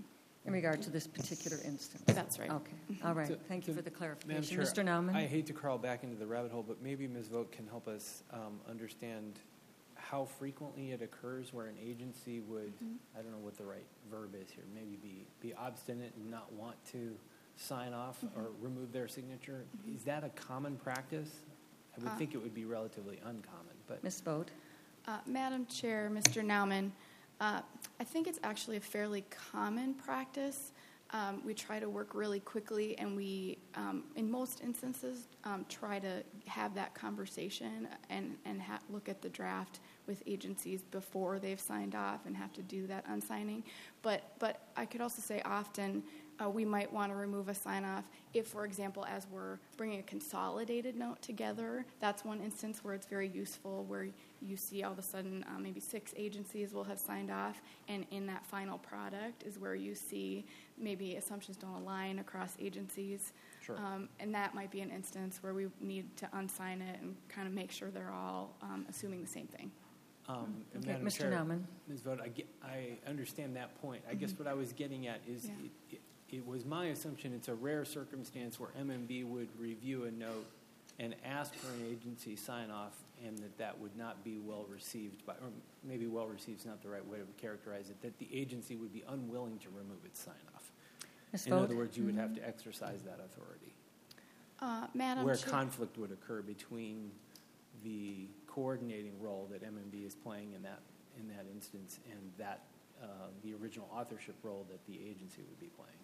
in regard to this particular instance? That's right. Okay, all right. So- Thank you so, for the Madam clarification. Chair, Mister Nauman? I hate to crawl back into the rabbit hole, but maybe Miz Vogt can help us um, understand how frequently it occurs where an agency would, I don't know what the right verb is here, maybe be, be obstinate and not want to sign off or remove their signature. Is that a common practice? I would Uh, think it would be relatively uncommon, but Miz Vogt? Uh, Madam Chair, Mister Nauman, uh, I think it's actually a fairly common practice. Um, we try to work really quickly, and we, um, in most instances, um, try to have that conversation and, and ha- look at the draft with agencies before they've signed off and have to do that unsigning. But, but I could also say often uh, we might want to remove a sign-off if, for example, as we're bringing a consolidated note together, that's one instance where it's very useful, where you see all of a sudden uh, maybe six agencies will have signed off, and in that final product is where you see maybe assumptions don't align across agencies. Sure. Um, and that might be an instance where we need to unsign it and kind of make sure they're all um, assuming the same thing. Um, and Okay, Madam Mister Chair, Nauman. Miz Vogt, I, get, I understand that point. I guess what I was getting at is Yeah. it, it, it was my assumption it's a rare circumstance where M M B would review a note and ask for an agency sign-off, and that that would not be well received by, or maybe well received is not the right way to characterize it, that the agency would be unwilling to remove its sign-off. Miz In Vogt? other words, you would have to exercise that authority. Uh, Madam Where Chair. conflict would occur between the coordinating role that M M B is playing in that in that instance and that uh, the original authorship role that the agency would be playing.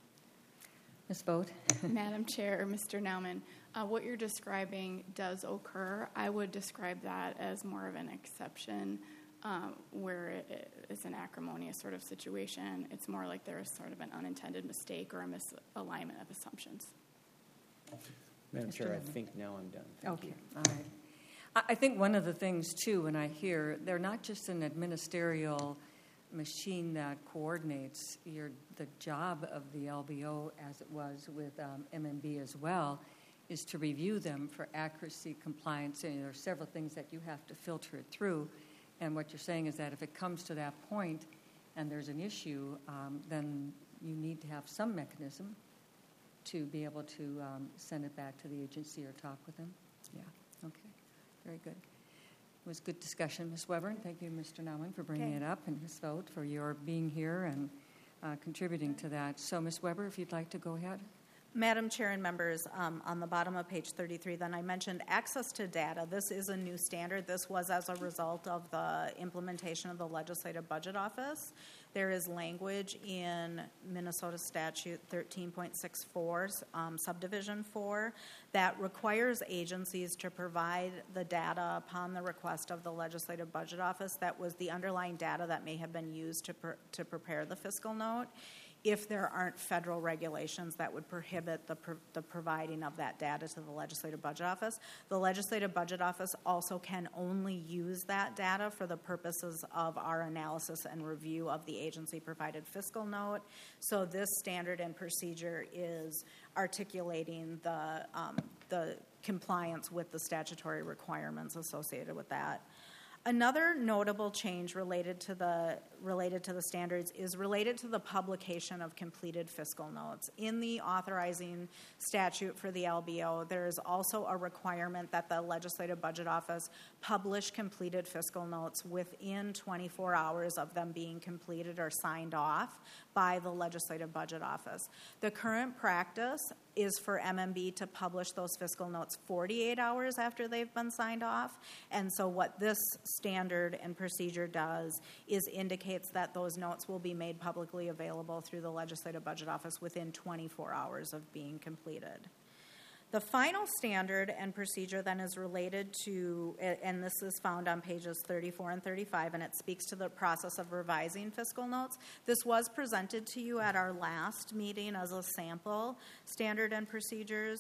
Miz Vogt? Madam Chair, Mister Nauman, uh, what you're describing does occur. I would describe that as more of an exception um, where it, it's an acrimonious sort of situation. It's more like there is sort of an unintended mistake or a misalignment of assumptions. Madam Mister Chair, I Levin. think now I'm done. Thank Okay, you. all right. I I think one of the things, too, when I hear, they're not just an administerial machine that coordinates. Your, the job of the L B O, as it was with um, M M B as well, is to review them for accuracy, compliance, and there are several things that you have to filter it through. And what you're saying is that if it comes to that point and there's an issue, um, then you need to have some mechanism to be able to um, send it back to the agency or talk with them. Yeah, okay, very good. It was good discussion, Miz Weber, and thank you, Mister Nauman, for bringing Okay. it up, and Miz Vogt for your being here and uh, contributing to that. So, Miz Weber, if you'd like to go ahead. Madam Chair and members, um, on the bottom of page thirty-three, then I mentioned access to data. This is a new standard. This was as a result of the implementation of the Legislative Budget Office. There is language in Minnesota Statute thirteen point six four, um, subdivision four, that requires agencies to provide the data upon the request of the Legislative Budget Office. That was the underlying data that may have been used to pre- to prepare the fiscal note, if there aren't federal regulations that would prohibit the, pro- the providing of that data to the Legislative Budget Office. The Legislative Budget Office also can only use that data for the purposes of our analysis and review of the agency-provided fiscal note. So this standard and procedure is articulating the, um, the compliance with the statutory requirements associated with that. Another notable change related to the related to the standards is related to the publication of completed fiscal notes. In the authorizing statute for the L B O, there is also a requirement that the Legislative Budget Office publish completed fiscal notes within twenty-four hours of them being completed or signed off by the Legislative Budget Office. The current practice is for M M B to publish those fiscal notes forty-eight hours after they've been signed off. And so what this standard and procedure does is indicates that those notes will be made publicly available through the Legislative Budget Office within twenty-four hours of being completed. The final standard and procedure then is related to, and this is found on pages thirty-four and thirty-five, and it speaks to the process of revising fiscal notes. This was presented to you at our last meeting as a sample standard and procedures.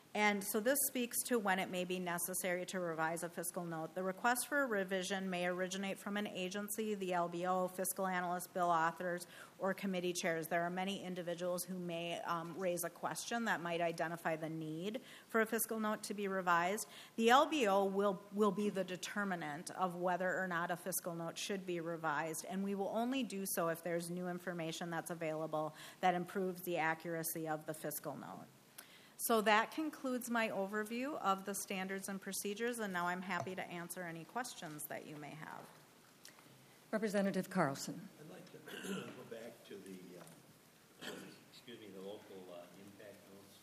And so this speaks to when it may be necessary to revise a fiscal note. The request for a revision may originate from an agency, the L B O, fiscal analysts, bill authors, or committee chairs. There are many individuals who may um, raise a question that might identify the need for a fiscal note to be revised. The L B O will, will be the determinant of whether or not a fiscal note should be revised, and we will only do so if there's new information that's available that improves the accuracy of the fiscal note. So that concludes my overview of the standards and procedures, and now I'm happy to answer any questions that you may have. Representative Carlson. I'd like to go back to the, uh, excuse me, the local uh, impact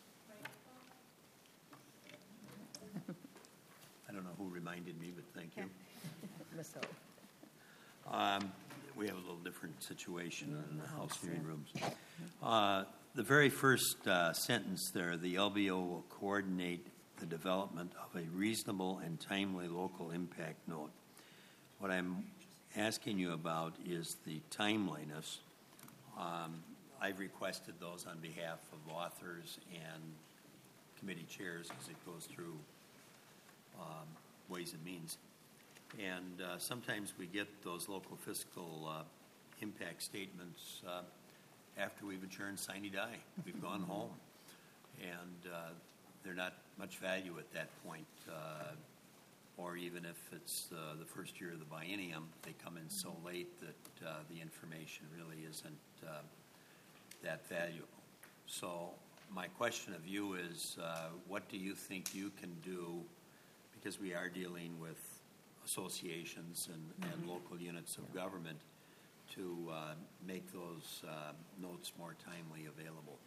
notes. I don't know who reminded me, but thank you. Miz O. Um, we have a little different situation in the House hearing rooms. Uh, the very first uh, sentence there, the L B O will coordinate the development of a reasonable and timely local impact note. What I'm asking you about is the timeliness. Um, I've requested those on behalf of authors and committee chairs as it goes through um, Ways and Means. And uh, sometimes we get those local fiscal uh, impact statements uh, after we've adjourned sine die. We've gone home. And uh, they're not much value at that point. Uh, or even if it's uh, the first year of the biennium, they come in so late that uh, the information really isn't uh, that valuable. So my question of you is, uh, what do you think you can do, because we are dealing with associations and, and local units of government, to uh, make those uh, notes more timely available?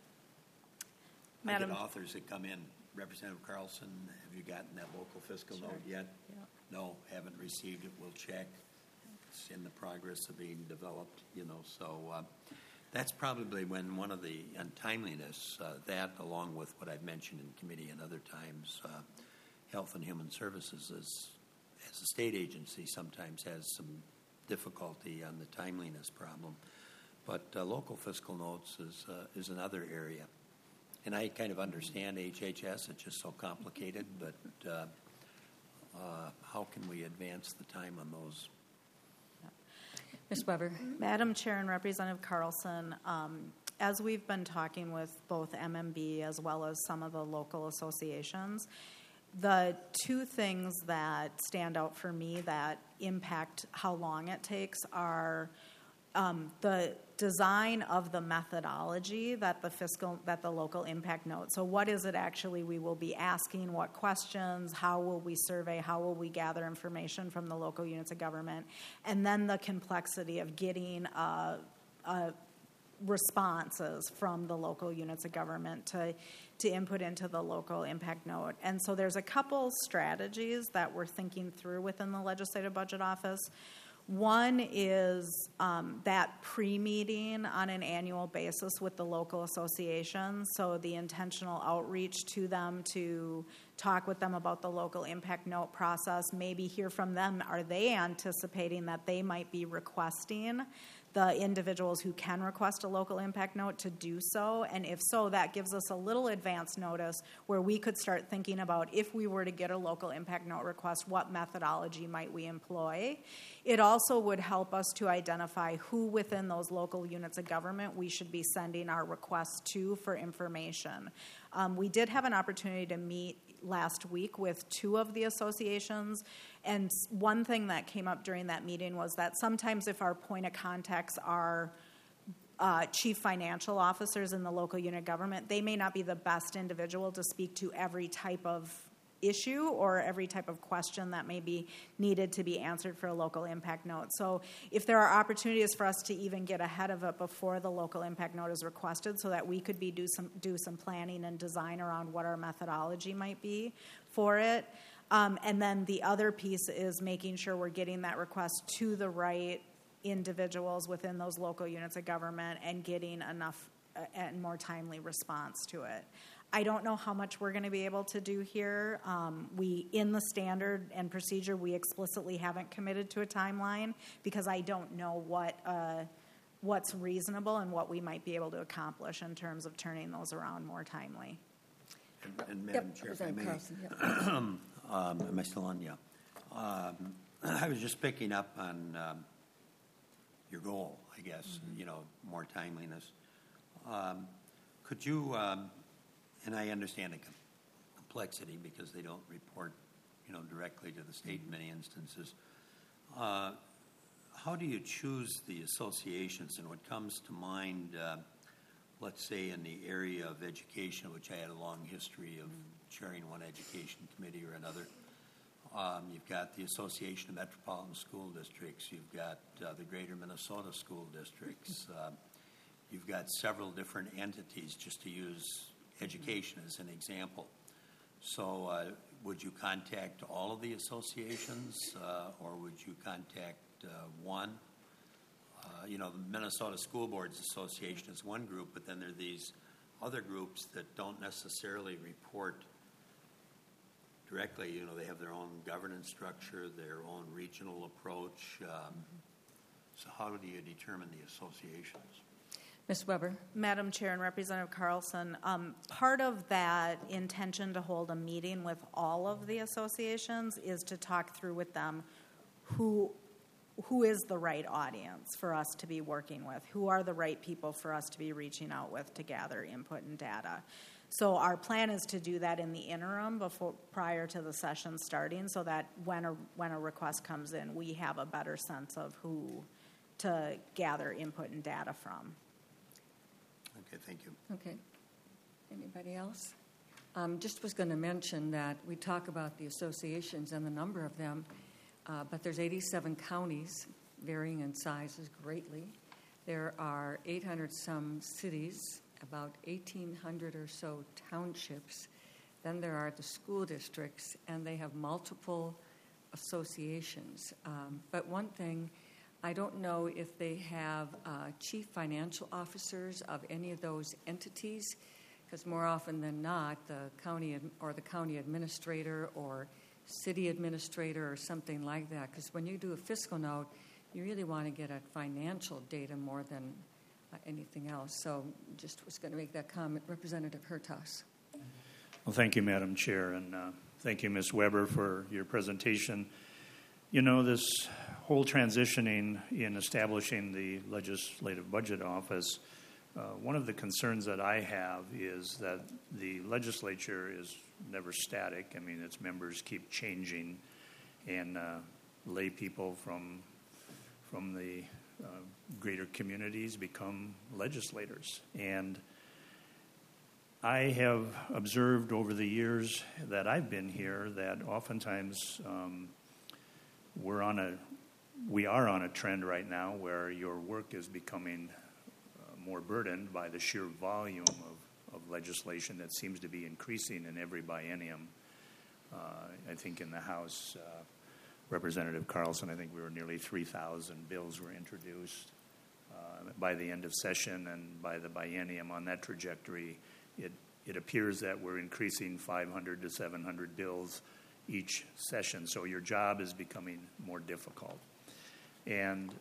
Madam, I get authors that come in. Representative Carlson, have you gotten that local fiscal Sure. note yet? Yeah. No, haven't received it. We'll check. It's in the progress of being developed, you know. So uh, that's probably when one of the untimeliness, uh, that along with what I've mentioned in committee and other times, uh, Health and Human Services is, as a state agency, sometimes has some difficulty on the timeliness problem. But uh, local fiscal notes is uh, is another area. And I kind of understand H H S, it's just so complicated, but uh, uh, how can we advance the time on those? Miz Weber. Madam Chair and Representative Carlson, um, as we've been talking with both M M B as well as some of the local associations, the two things that stand out for me that impact how long it takes are um, the design of the methodology that the fiscal, that the local impact note. So what is it actually we will be asking, what questions, how will we survey, how will we gather information from the local units of government, and then the complexity of getting uh, uh, responses from the local units of government to, to input into the local impact note. And so there's a couple strategies that we're thinking through within the Legislative Budget Office. One is um, that pre-meeting on an annual basis with the local associations, so the intentional outreach to them to talk with them about the local impact note process, maybe hear from them, are they anticipating that they might be requesting the individuals who can request a local impact note to do so, and if so, that gives us a little advance notice where we could start thinking about, if we were to get a local impact note request, what methodology might we employ. It also would help us to identify who within those local units of government we should be sending our requests to for information. Um, we did have an opportunity to meet last week with two of the associations, and one thing that came up during that meeting was that sometimes if our point of contacts are uh, chief financial officers in the local unit government, they may not be the best individual to speak to every type of issue or every type of question that may be needed to be answered for a local impact note. So if there are opportunities for us to even get ahead of it before the local impact note is requested, so that we could be do some do some planning and design around what our methodology might be for it. Um, and then the other piece is making sure we're getting that request to the right individuals within those local units of government and getting enough uh, and more timely response to it. I don't know how much we're going to be able to do here. Um, we, in the standard and procedure, we explicitly haven't committed to a timeline because I don't know what uh, what's reasonable and what we might be able to accomplish in terms of turning those around more timely. And, and Madam Yep, Chair, if I Representative may, Carlson, yep. um, am I still on? Yeah. Um, I was just picking up on um, your goal, I guess, Mm-hmm. you know, more timeliness. Um, could you, um, and I understand the com- complexity because they don't report, you know, directly to the state in many instances. Uh, how do you choose the associations? And what comes to mind, uh, let's say in the area of education, which I had a long history of chairing one education committee or another. Um, you've got the Association of Metropolitan School Districts. You've got uh, the Greater Minnesota School Districts. Uh, you've got several different entities, just to use education as an example. So uh, would you contact all of the associations uh, or would you contact uh, one? Uh, you know, the Minnesota School Boards Association is one group, but then there are these other groups that don't necessarily report directly. You know, they have their own governance structure, their own regional approach. Um, so how do you determine the associations? Miz Weber? Madam Chair and Representative Carlson, um, part of that intention to hold a meeting with all of the associations is to talk through with them who who is the right audience for us to be working with, who are the right people for us to be reaching out with to gather input and data. So our plan is to do that in the interim before prior to the session starting, so that when a when a request comes in, we have a better sense of who to gather input and data from. Okay, thank you. Okay. Anybody else? Um, just was going to mention that we talk about the associations and the number of them, uh, but there's eighty-seven counties, varying in sizes greatly. There are eight hundred some cities, about eighteen hundred or so townships. Then there are the school districts, and they have multiple associations. Um, but one thing, I don't know if they have uh, chief financial officers of any of those entities, because more often than not, the county ad- or the county administrator or city administrator or something like that, because when you do a fiscal note, you really want to get at financial data more than uh, anything else. So just was going to make that comment. Representative Hertaus. Well, thank you, Madam Chair, and uh, thank you, Miz Weber, for your presentation. You know, this whole transitioning in establishing the Legislative Budget Office, uh, one of the concerns that I have is that the legislature is never static. I mean, its members keep changing, and uh, lay people from from the uh, greater communities become legislators. And I have observed over the years that I've been here that oftentimes um, we're on a we are on a trend right now where your work is becoming uh, more burdened by the sheer volume of, of legislation that seems to be increasing in every biennium. Uh, I think in the House, uh, Representative Carlson, I think we were nearly three thousand bills were introduced uh, by the end of session, and by the biennium on that trajectory, it, it appears that we're increasing five hundred to seven hundred bills each session. So your job is becoming more difficult. And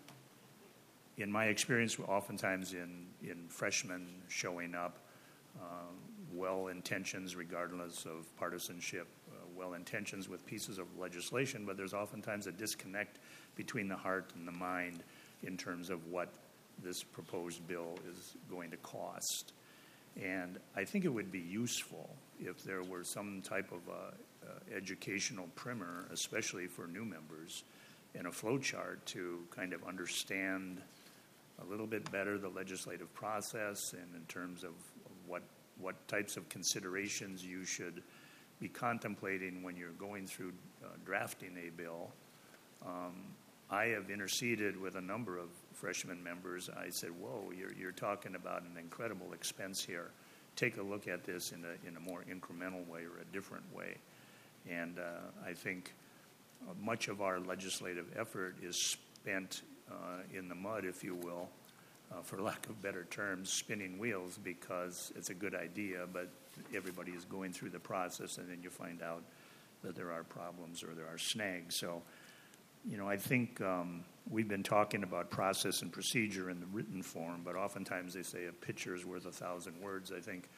in my experience, oftentimes in, in freshmen showing up, uh, well intentions regardless of partisanship, uh, well intentions with pieces of legislation, but there's oftentimes a disconnect between the heart and the mind in terms of what this proposed bill is going to cost. And I think it would be useful if there were some type of uh, uh, educational primer, especially for new members, and a flow chart to kind of understand a little bit better the legislative process, and in terms of what what types of considerations you should be contemplating when you're going through uh, drafting a bill. Um, I have interceded with a number of freshman members. I said, whoa, you're, you're talking about an incredible expense here. Take a look at this in a, in a more incremental way or a different way. And uh, I think uh, much of our legislative effort is spent uh, in the mud, if you will, uh, for lack of better terms, spinning wheels, because it's a good idea, but everybody is going through the process, and then you find out that there are problems or there are snags. So, you know, I think um, we've been talking about process and procedure in the written form, but oftentimes they say a picture is worth a thousand words. I think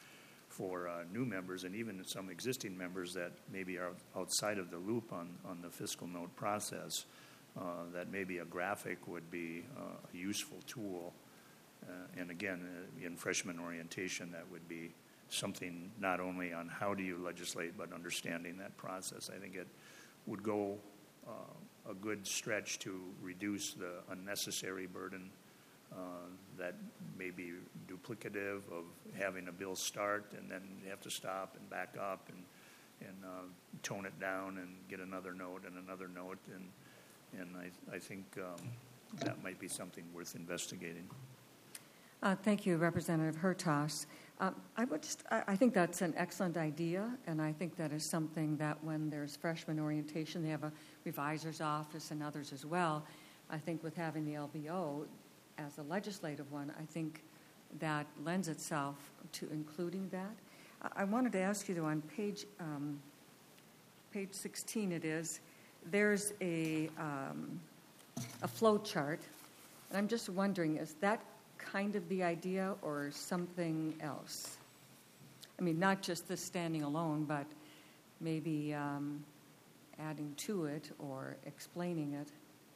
for uh, new members and even some existing members that maybe are outside of the loop on, on the fiscal note process, uh, that maybe a graphic would be uh, a useful tool. Uh, and again, uh, in freshman orientation, that would be something not only on how do you legislate, but understanding that process. I think it would go uh, a good stretch to reduce the unnecessary burden uh, that may be duplicative of having a bill start and then you have to stop and back up and, and uh, tone it down and get another note and another note. And, and I, I think um, that might be something worth investigating. Uh, thank you, Representative Hertas. Um, I would just, I, I think that's an excellent idea, and I think that is something that when there's freshman orientation, they have a revisor's office and others as well. I think with having the L B O as a legislative one, I think that lends itself to including that. I, I wanted to ask you, though, on page um, page sixteen, it is, there's a um, a flow chart, and I'm just wondering, is that kind of the idea or something else? I mean, not just this standing alone, but maybe um, adding to it or explaining it.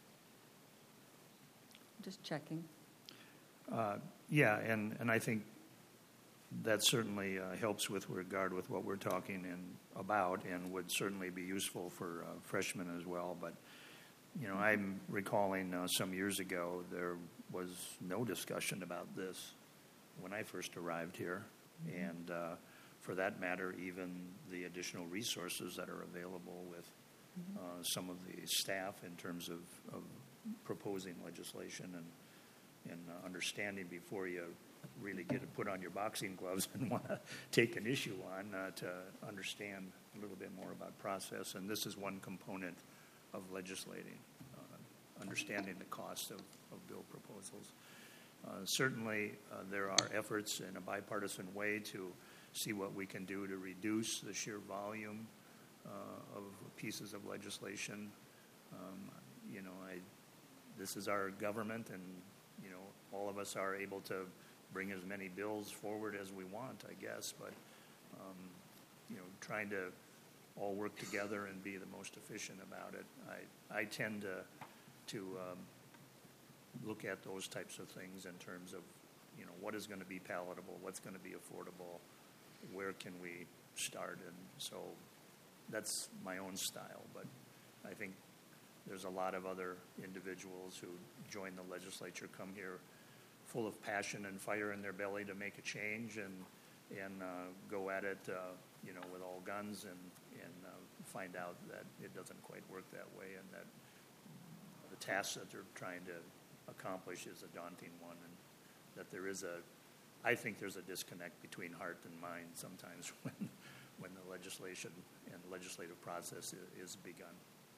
Just checking. Uh, yeah, and, and I think that certainly uh, helps with regard with what we're talking in, about and would certainly be useful for uh, freshmen as well. But, you know, I'm recalling uh, some years ago there was no discussion about this when I first arrived here. Mm-hmm. And uh, for that matter, even the additional resources that are available with mm-hmm. uh, some of the staff in terms of, of proposing legislation and, and uh, understanding before you really get it put on your boxing gloves and want to take an issue on uh, to understand a little bit more about process. And this is one component of legislating, uh, understanding the cost of, of bill proposals. Uh, certainly, uh, there are efforts in a bipartisan way to see what we can do to reduce the sheer volume uh, of pieces of legislation. Um, you know, I, this is our government, and you know, all of us are able to bring as many bills forward as we want, I guess. But um, you know, trying to all work together and be the most efficient about it. I I tend to to um, look at those types of things in terms of, you know, what is going to be palatable, what's going to be affordable, where can we start, and so that's my own style. But I think there's a lot of other individuals who join the legislature, come here full of passion and fire in their belly to make a change and and uh, go at it, uh, you know, with all guns and and uh, find out that it doesn't quite work that way, and that the task that they're trying to accomplish is a daunting one, and that there is a, I think there's a disconnect between heart and mind sometimes when when the legislation and legislative process is, is begun.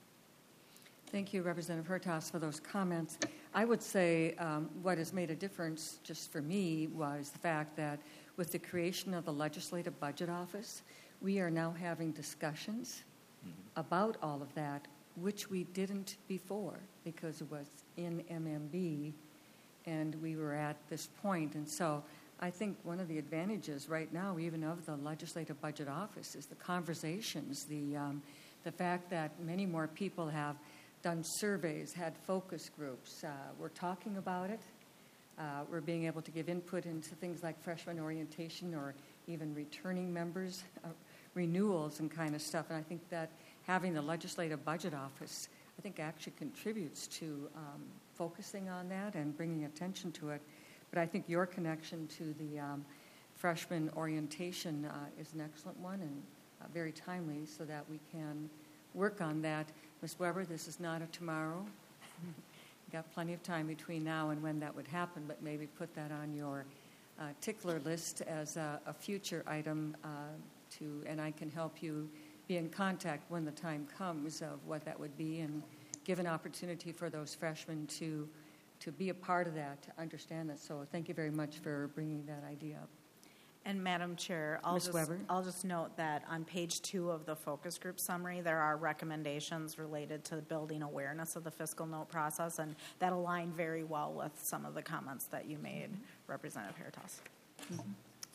Thank you, Representative Hertas, for those comments. I would say um, what has made a difference just for me was the fact that with the creation of the Legislative Budget Office, we are now having discussions mm-hmm. about all of that, which we didn't before because it was in M M B and we were at this point. And so I think one of the advantages right now, even of the Legislative Budget Office, is the conversations, the, um, the fact that many more people have done surveys, had focus groups. Uh, we're talking about it. Uh, we're being able to give input into things like freshman orientation or even returning members, uh, renewals and kind of stuff. And I think that having the Legislative Budget Office, I think actually contributes to um, focusing on that and bringing attention to it. But I think your connection to the um, freshman orientation uh, is an excellent one and uh, very timely so that we can work on that. Miz Weber, this is not a tomorrow. You've got plenty of time between now and when that would happen, but maybe put that on your uh, tickler list as a, a future item uh, to, and I can help you be in contact when the time comes of what that would be and give an opportunity for those freshmen to to be a part of that, to understand that. So thank you very much for bringing that idea up. And Madam Chair, I'll Miz just, Weber? I'll just note that on page two of the focus group summary, there are recommendations related to building awareness of the fiscal note process, and that align very well with some of the comments that you made, mm-hmm. Representative Hertas. Mm-hmm.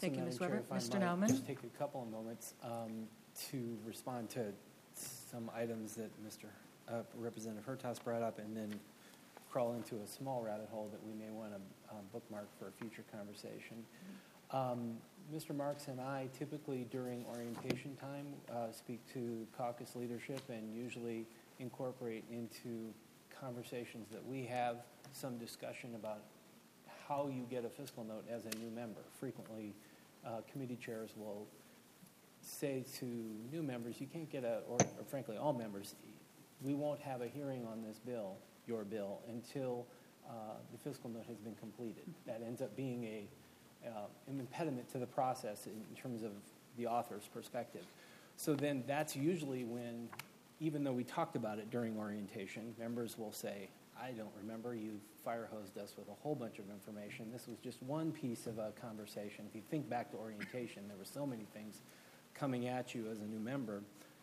Thank So, you, Madam Miz Chair, Weber. if I Mister might Nauman? Just take a couple of moments um, to respond to some items that Mister Uh, Representative Hertaus brought up, and then crawl into a small rabbit hole that we may want to um, bookmark for a future conversation. Um, Mister Marks and I typically during orientation time uh, speak to caucus leadership and usually incorporate into conversations that we have some discussion about how you get a fiscal note as a new member. Frequently, uh, committee chairs will say to new members, you can't get a, or, or frankly all members, we won't have a hearing on this bill, your bill, until uh, the fiscal note has been completed. That ends up being a uh, an impediment to the process in terms of the author's perspective. So then that's usually when, even though we talked about it during orientation, members will say, I don't remember, you fire hosed us with a whole bunch of information. This was just one piece of a conversation. If you think back to orientation, there were so many things coming at you as a new member.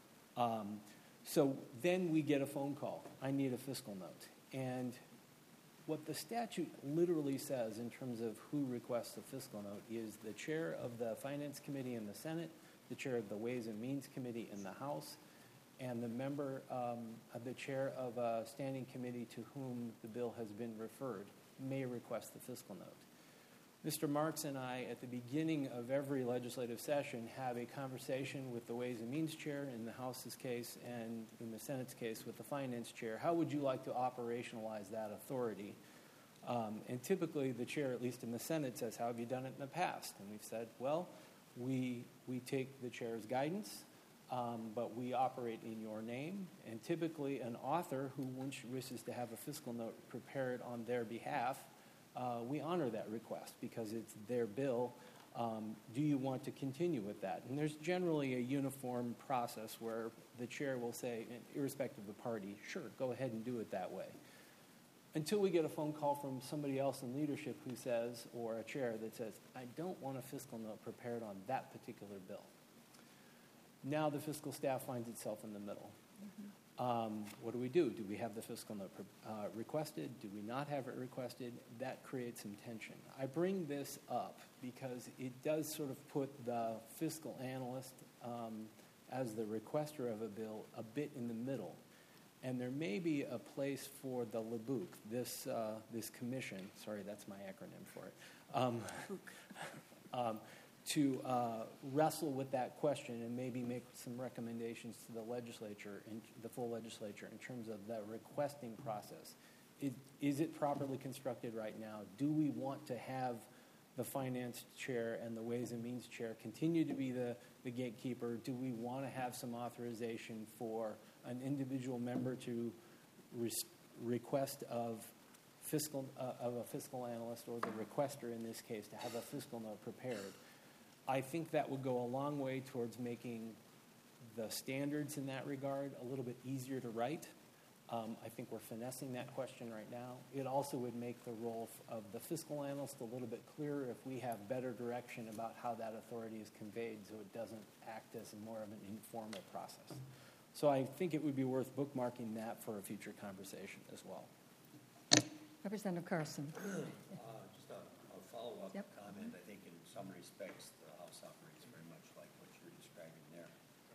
Um, so then we get a phone call. I need a fiscal note. And what the statute literally says in terms of who requests a fiscal note is the chair of the Finance Committee in the Senate, the chair of the Ways and Means Committee in the House, and the member um, of the chair of a standing committee to whom the bill has been referred may request the fiscal note. Mister Marks and I, at the beginning of every legislative session, have a conversation with the Ways and Means Chair in the House's case and in the Senate's case with the Finance Chair. How would you like to operationalize that authority? Um, and typically the chair, at least in the Senate, says, how have you done it in the past? And we've said, well, we, we take the chair's guidance, um, but we operate in your name. And typically an author who wishes to have a fiscal note prepared on their behalf, Uh, we honor that request because it's their bill. Um, do you want to continue with that? And there's generally a uniform process where the chair will say, irrespective of the party, sure, go ahead and do it that way. Until we get a phone call from somebody else in leadership who says, or a chair that says, I don't want a fiscal note prepared on that particular bill. Now the fiscal staff finds itself in the middle. Mm-hmm. Um, what do we do? Do we have the fiscal note uh, requested? Do we not have it requested? That creates some tension. I bring this up because it does sort of put the fiscal analyst um, as the requester of a bill a bit in the middle. And there may be a place for the L B U C, this, uh, this commission, sorry, that's my acronym for it, um, um, to uh, wrestle with that question and maybe make some recommendations to the legislature, and the full legislature, in terms of the requesting process. It, is it properly constructed right now? Do we want to have the finance chair and the Ways and Means chair continue to be the, the gatekeeper? Do we want to have some authorization for an individual member to res- request of fiscal uh, of a fiscal analyst, or the requester in this case, to have a fiscal note prepared? I think that would go a long way towards making the standards in that regard a little bit easier to write. Um, I think we're finessing that question right now. It also would make the role of the fiscal analyst a little bit clearer if we have better direction about how that authority is conveyed, so it doesn't act as more of an informal process. So I think it would be worth bookmarking that for a future conversation as well. Representative Carson. Uh, just a, a follow-up Yep. comment. I think in some respects the House operates very much like what you're describing there.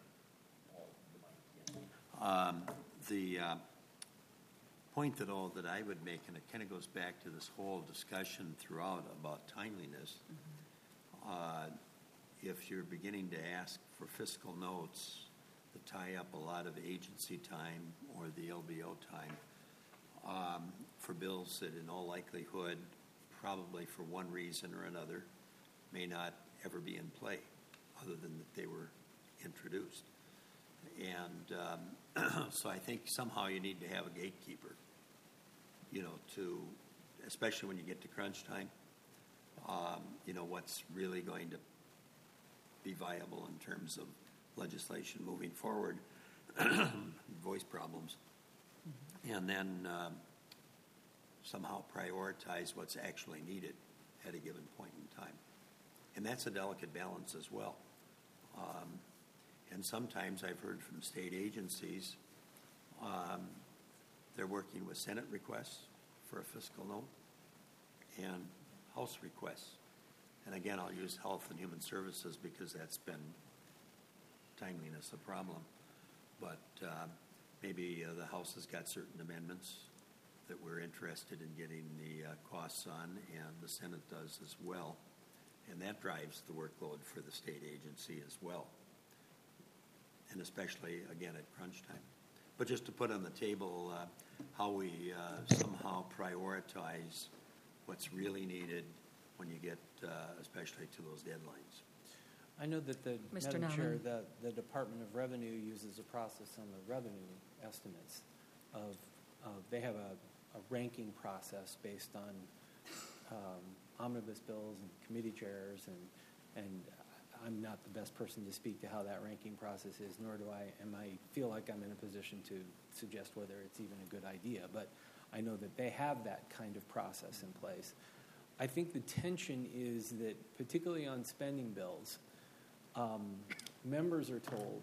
Um, the uh, point that all that I would make, and it kind of goes back to this whole discussion throughout about timeliness. Mm-hmm. Uh, if you're beginning to ask for fiscal notes that tie up a lot of agency time or the L B O time um, for bills that in all likelihood, probably for one reason or another, may not ever be in play, other than that they were introduced. And um, so I think somehow you need to have a gatekeeper, you know, to, especially when you get to crunch time, um, you know, what's really going to be viable in terms of legislation moving forward, voice problems, mm-hmm. and then um, somehow prioritize what's actually needed at a given point in time. And that's a delicate balance as well. Um, and sometimes I've heard from state agencies, um, they're working with Senate requests for a fiscal note and House requests. And again, I'll use Health and Human Services because that's been timeliness a problem. But uh, maybe uh, the House has got certain amendments that we're interested in getting the uh, costs on, and the Senate does as well. And that drives the workload for the state agency as well. And especially, again, at crunch time. But just to put on the table uh, how we uh, somehow prioritize what's really needed when you get uh, especially to those deadlines. I know that the, Mister Madam Chair, Nauman. the, the Department of Revenue uses a process on the revenue estimates of, of they have a, a ranking process based on um, omnibus bills and committee chairs, and, and I'm not the best person to speak to how that ranking process is, nor do I, am I feel like I'm in a position to suggest whether it's even a good idea, but I know that they have that kind of process in place. I think the tension is that, particularly on spending bills, um, members are told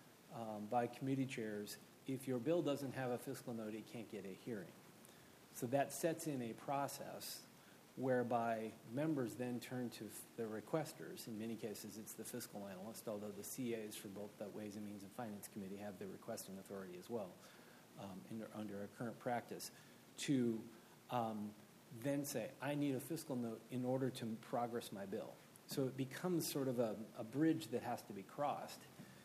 um, by committee chairs, if your bill doesn't have a fiscal note, it can't get a hearing. So that sets in a process whereby members then turn to the requesters. In many cases, it's the fiscal analyst, although the C As for both the Ways and Means and Finance Committee have the requesting authority as well um, in, under our current practice, to um, then say, I need a fiscal note in order to progress my bill. So it becomes sort of a, a bridge that has to be crossed,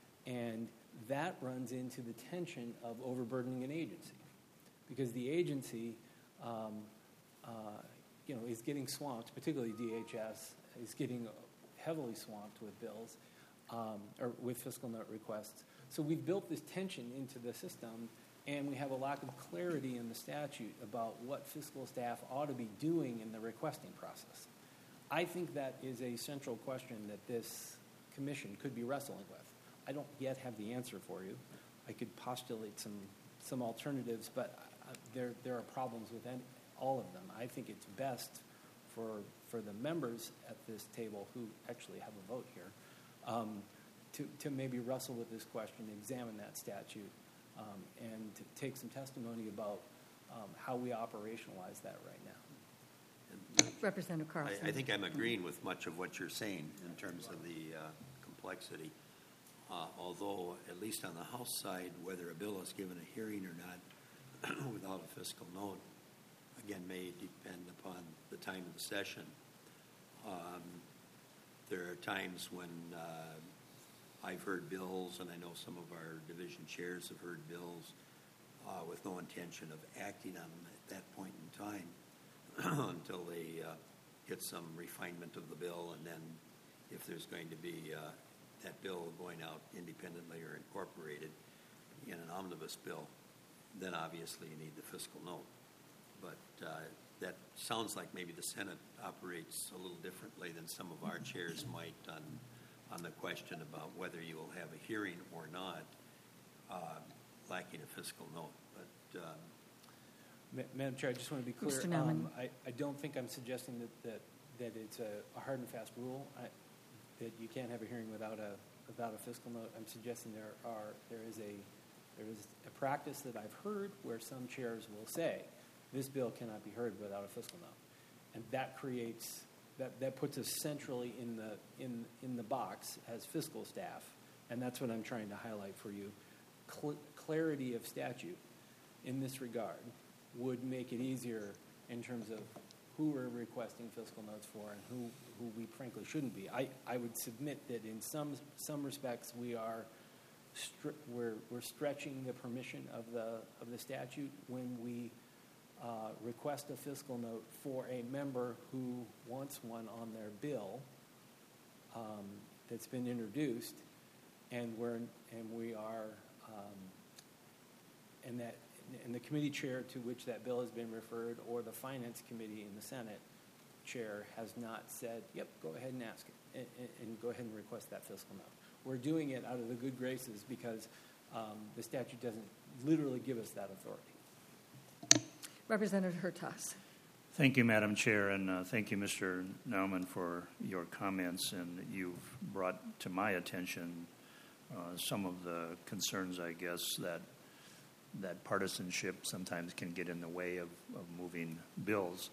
and that runs into the tension of overburdening an agency, because the agency um, uh, you know, is getting swamped, particularly D H S, is getting heavily swamped with bills um, or with fiscal note requests. So we've built this tension into the system, and we have a lack of clarity in the statute about what fiscal staff ought to be doing in the requesting process. I think that is a central question that this commission could be wrestling with. I don't yet have the answer for you. I could postulate some some alternatives, but uh, there there are problems with any, all of them. I think it's best for for the members at this table who actually have a vote here um, to, to maybe wrestle with this question, examine that statute, um, and to take some testimony about um, how we operationalize that right now. Representative Carlson. I, I think I'm agreeing with much of what you're saying in terms of the uh, complexity. Uh, although, at least on the House side, whether a bill is given a hearing or not without a fiscal note, again, may depend upon the time of the session. Um, there are times when uh, I've heard bills, and I know some of our division chairs have heard bills uh, with no intention of acting on them at that point in time until they uh, get some refinement of the bill, and then if there's going to be uh, that bill going out independently or incorporated in an omnibus bill, then obviously you need the fiscal note. But uh, that sounds like maybe the Senate operates a little differently than some of our chairs might on, on the question about whether you will have a hearing or not, uh, lacking a fiscal note. But um, Ma- Madam Chair, I just want to be clear. Mister Nauman. Um, I, I don't think I'm suggesting that, that, that it's a, a hard and fast rule, I, that you can't have a hearing without a without a fiscal note. I'm suggesting there are there is a there is a practice that I've heard where some chairs will say, this bill cannot be heard without a fiscal note, and that creates that, that puts us centrally in the in in the box as fiscal staff, and that's what I'm trying to highlight for you. Cl- clarity of statute in this regard would make it easier in terms of who we're requesting fiscal notes for and who, who we frankly shouldn't be. I, I would submit that in some some respects we are str- we're we're stretching the permission of the of the statute when we uh, request a fiscal note for a member who wants one on their bill um, that's been introduced, and we're and we are um, and that. And the committee chair to which that bill has been referred, or the finance committee in the Senate chair, has not said, yep, go ahead and ask it, and, and go ahead and request that fiscal note. We're doing it out of the good graces because um, the statute doesn't literally give us that authority. Representative Hertaus. Thank you, Madam Chair, and uh, thank you, Mister Nauman, for your comments. And you've brought to my attention uh, some of the concerns, I guess, that that partisanship sometimes can get in the way of, of moving bills.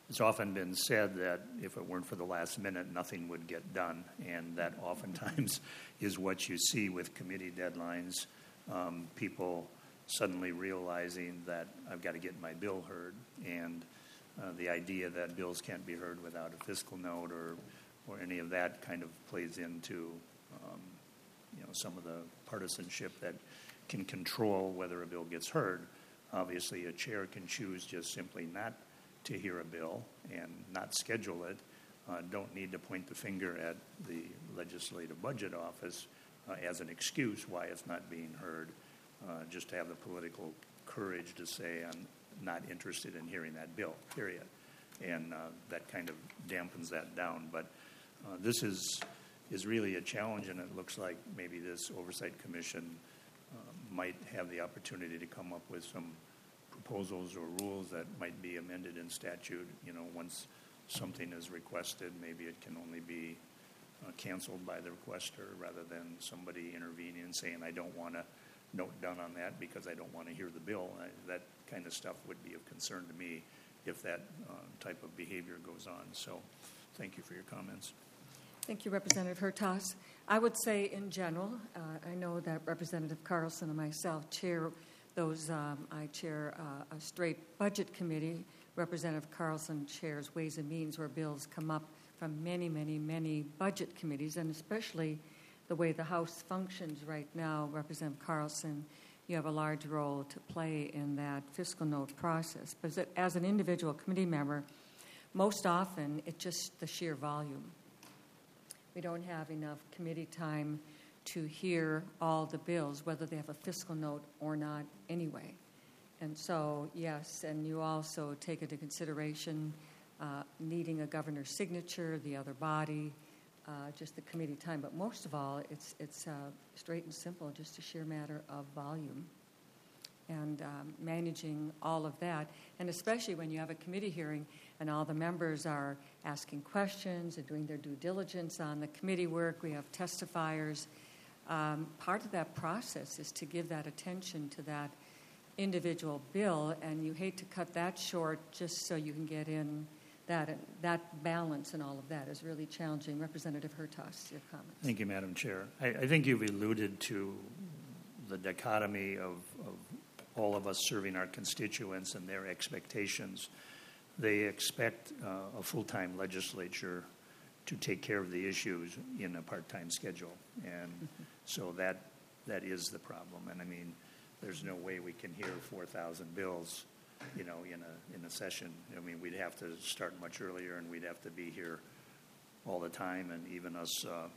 it's often been said that if it weren't for the last minute, nothing would get done, and that oftentimes is what you see with committee deadlines. Um, people suddenly realizing that I've got to get my bill heard, and uh, the idea that bills can't be heard without a fiscal note or or any of that kind of plays into um, you know some of the partisanship that can control whether a bill gets heard. Obviously, a chair can choose just simply not to hear a bill and not schedule it. Uh, don't need to point the finger at the Legislative Budget Office uh, as an excuse why it's not being heard. Uh, just to have the political courage to say I'm not interested in hearing that bill, period. And uh, that kind of dampens that down. But uh, this is is really a challenge, and it looks like maybe this Oversight Commission uh, might have the opportunity to come up with some proposals or rules that might be amended in statute. You know, once something is requested, maybe it can only be uh, canceled by the requester rather than somebody intervening and saying, I don't want to note done on that because I don't want to hear the bill. I, that kind of stuff would be of concern to me if that uh, type of behavior goes on. So thank you for your comments. Thank you, Representative Hertaus. I would say in general, uh, I know that Representative Carlson and myself chair those, um, I chair uh, a straight budget committee. Representative Carlson chairs Ways and Means, where bills come up from many, many, many budget committees, and especially the way the House functions right now. Representative Carlson, you have a large role to play in that fiscal note process. But as, as an individual committee member, most often it's just the sheer volume. We don't have enough committee time to hear all the bills, whether they have a fiscal note or not anyway. And so, yes, and you also take into consideration uh, needing a governor's signature, the other body, uh, just the committee time. But most of all, it's, it's uh, straight and simple, just a sheer matter of volume and um, managing all of that. And especially when you have a committee hearing and all the members are asking questions and doing their due diligence on the committee work, we have testifiers. Um, part of that process is to give that attention to that individual bill, and you hate to cut that short just so you can get in that. And that balance and all of that is really challenging. Representative Hertaus, your comments. Thank you, Madam Chair. I, I think you've alluded to the dichotomy of, of all of us serving our constituents and their expectations. They expect uh, a full-time legislature to take care of the issues in a part-time schedule, and mm-hmm. so that that is the problem. And I mean, there's no way we can hear four thousand bills, you know, in a in a session. I mean, we'd have to start much earlier, and we'd have to be here all the time. And even us uh,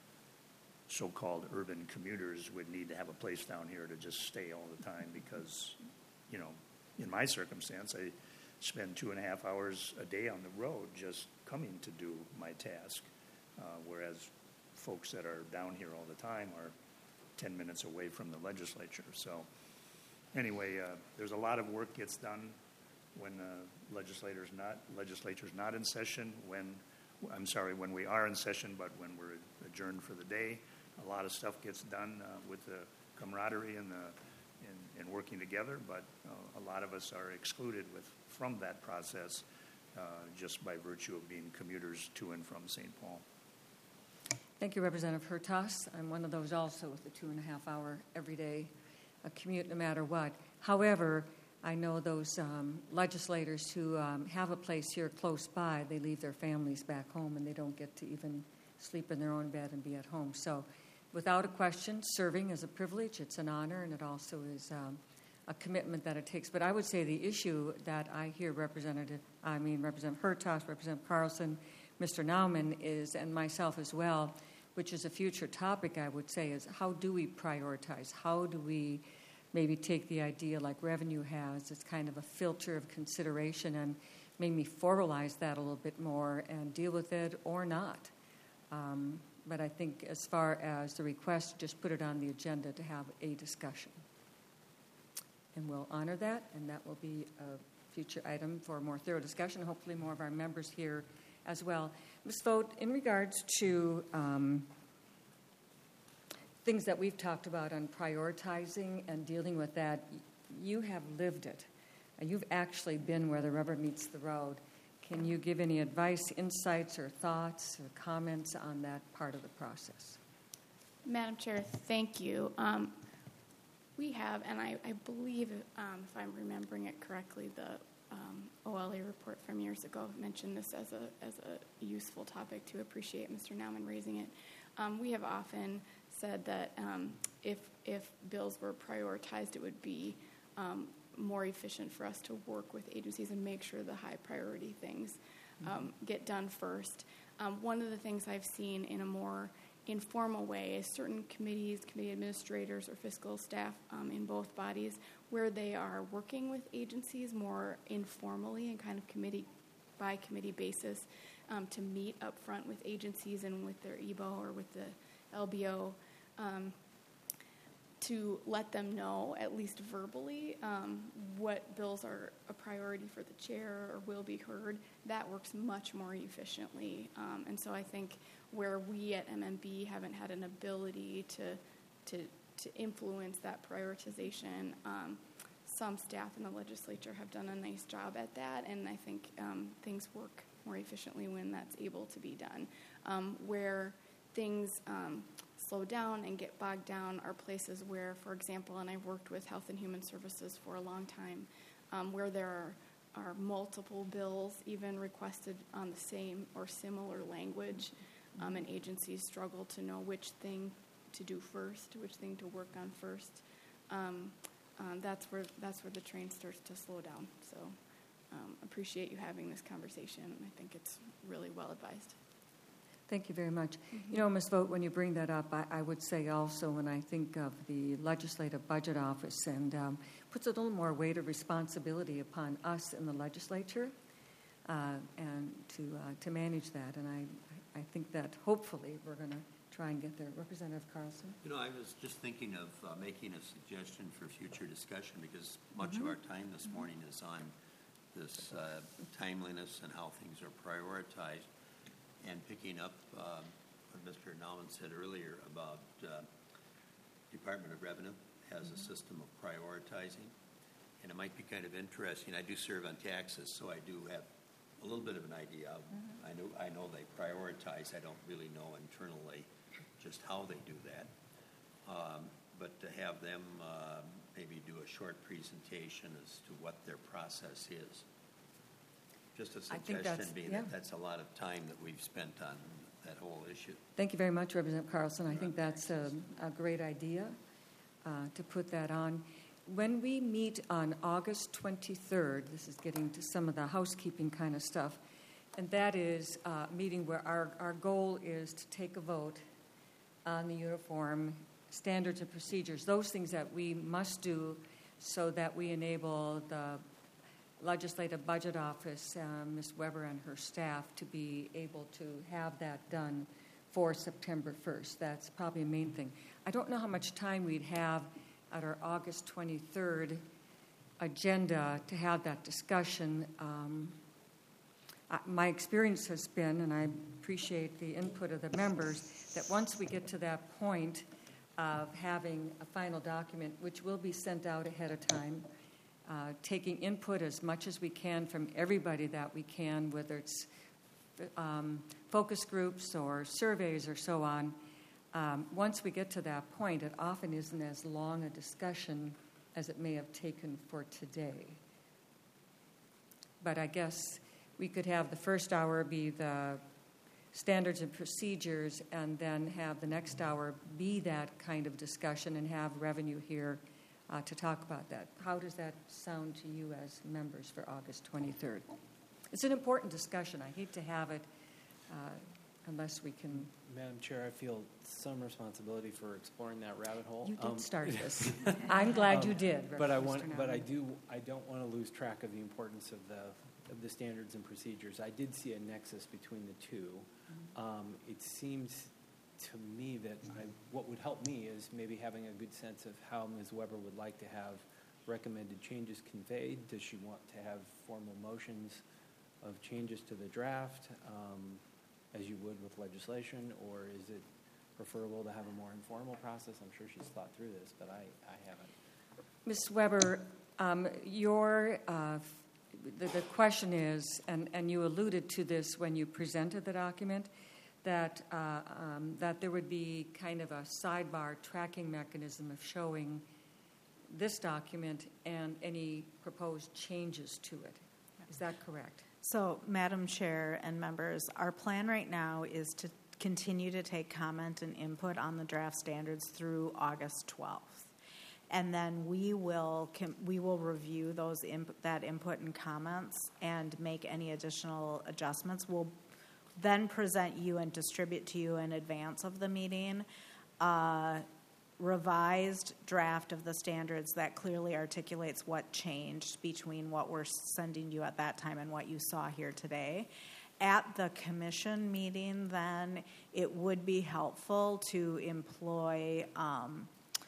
so-called urban commuters would need to have a place down here to just stay all the time because, you know, in my circumstance, I spend two and a half hours a day on the road just coming to do my task, uh, whereas folks that are down here all the time are ten minutes away from the legislature. So anyway, uh, there's a lot of work gets done when the legislature's not legislature's not in session. When I'm sorry, when we are in session, but when we're adjourned for the day, a lot of stuff gets done uh, with the camaraderie and the and, and working together. But uh, a lot of us are excluded with from that process uh, just by virtue of being commuters to and from Saint Paul. Thank you, Representative Hertaus. I'm one of those also with the two and a half hour every day uh, commute no matter what. However, I know those um, legislators who um, have a place here close by, they leave their families back home and they don't get to even sleep in their own bed and be at home. So without a question, serving is a privilege, it's an honor, and it also is um, a commitment that it takes. But I would say the issue that I hear Representative, I mean Representative Hertaus, Representative Carlson, Mister Nauman is, and myself as well, which is a future topic, I would say, is how do we prioritize? How do we maybe take the idea like revenue has as kind of a filter of consideration and maybe formalize that a little bit more and deal with it or not? Um, but I think as far as the request, just put it on the agenda to have a discussion. And we'll honor that, and that will be a future item for a more thorough discussion. Hopefully more of our members here as well. Miz Vogt, in regards to um, things that we've talked about on prioritizing and dealing with that, you have lived it. You've actually been where the rubber meets the road. can you give any advice, insights, or thoughts or comments on that part of the process? Madam Chair, thank you. Um, we have, and I, I believe, um, if I'm remembering it correctly, the um, O L A report from years ago mentioned this as a as a useful topic to appreciate Mister Nauman raising it. Um, we have often said that um, if if bills were prioritized, it would be um, more efficient for us to work with agencies and make sure the high priority things um, mm-hmm. get done first. Um, one of the things I've seen in a more informal way is certain committees, committee administrators, or fiscal staff um, in both bodies where they are working with agencies more informally and kind of committee by committee basis um, to meet up front with agencies and with their E B O or with the L B O um, to let them know, at least verbally, um, what bills are a priority for the chair or will be heard. That works much more efficiently. Um, and so I think where we at M M B haven't had an ability to to, to influence that prioritization, um, some staff in the legislature have done a nice job at that, and I think um, things work more efficiently when that's able to be done. Um, where things um, slow down and get bogged down are places where, for example, and I've worked with Health and Human Services for a long time, um, where there are, are multiple bills even requested on the same or similar language, um, and agencies struggle to know which thing to do first, which thing to work on first. Um, um, that's where that's where the train starts to slow down. So um, appreciate you having this conversation, and I think it's really well advised. Thank you very much. Mm-hmm. You know, Miz Vogt, when you bring that up, I, I would say also when I think of the Legislative Budget Office, and um, puts a little more weight of responsibility upon us in the legislature uh, and to uh, to manage that. And I, I think that hopefully we're going to try and get there. Representative Carlson? You know, I was just thinking of uh, making a suggestion for future discussion because much mm-hmm. of our time this morning is on this uh, timeliness and how things are prioritized. And picking up um, what Mister Nauman said earlier about uh, Department of Revenue has mm-hmm. a system of prioritizing, and it might be kind of interesting. I do serve on taxes, so I do have a little bit of an idea. Of, mm-hmm. I know I know they prioritize. I don't really know internally just how they do that, um, but to have them uh, maybe do a short presentation as to what their process is. Just a suggestion being yeah. that that's a lot of time that we've spent on that whole issue. Thank you very much, Representative Carlson. I think that's a, a great idea uh, to put that on. When we meet on August twenty-third, this is getting to some of the housekeeping kind of stuff, and that is a meeting where our, our goal is to take a vote on the uniform standards and procedures, those things that we must do so that we enable the Legislative Budget Office, uh, Miz Weber and her staff, to be able to have that done for September first. That's probably a main thing. I don't know how much time we'd have at our August twenty-third agenda to have that discussion. Um, I, my experience has been, and I appreciate the input of the members, that once we get to that point of having a final document, which will be sent out ahead of time, Uh, taking input as much as we can from everybody that we can, whether it's um, focus groups or surveys or so on. Um, once we get to that point, it often isn't as long a discussion as it may have taken for today. But I guess we could have the first hour be the standards and procedures, and then have the next hour be that kind of discussion and have revenue here Uh, to talk about that. How does that sound to you as members for August twenty-third? It's an important discussion. I hate to have it uh, unless we can... Madam Chair, I feel some responsibility for exploring that rabbit hole. You did um, start this. I'm glad um, you did. But I want, but I do, I don't want to lose track of the importance of the of the standards and procedures. I did see a nexus between the two. Mm-hmm. Um, it seems to me that I, what would help me is maybe having a good sense of how Miz Weber would like to have recommended changes conveyed. Does she want to have formal motions of changes to the draft, um, as you would with legislation, or is it preferable to have a more informal process? I'm sure she's thought through this, but I, I haven't. Miz Weber, um, your uh, the, the question is, and, and you alluded to this when you presented the document, that, uh, um, that there would be kind of a sidebar tracking mechanism of showing this document and any proposed changes to it. Is that correct? So, Madam Chair and members, our plan right now is to continue to take comment and input on the draft standards through August twelfth. And then we will com- we will review those imp- that input and comments and make any additional adjustments. We'll then present you and distribute to you in advance of the meeting uh, revised draft of the standards that clearly articulates what changed between what we're sending you at that time and what you saw here today. At the commission meeting, then, it would be helpful to employ um,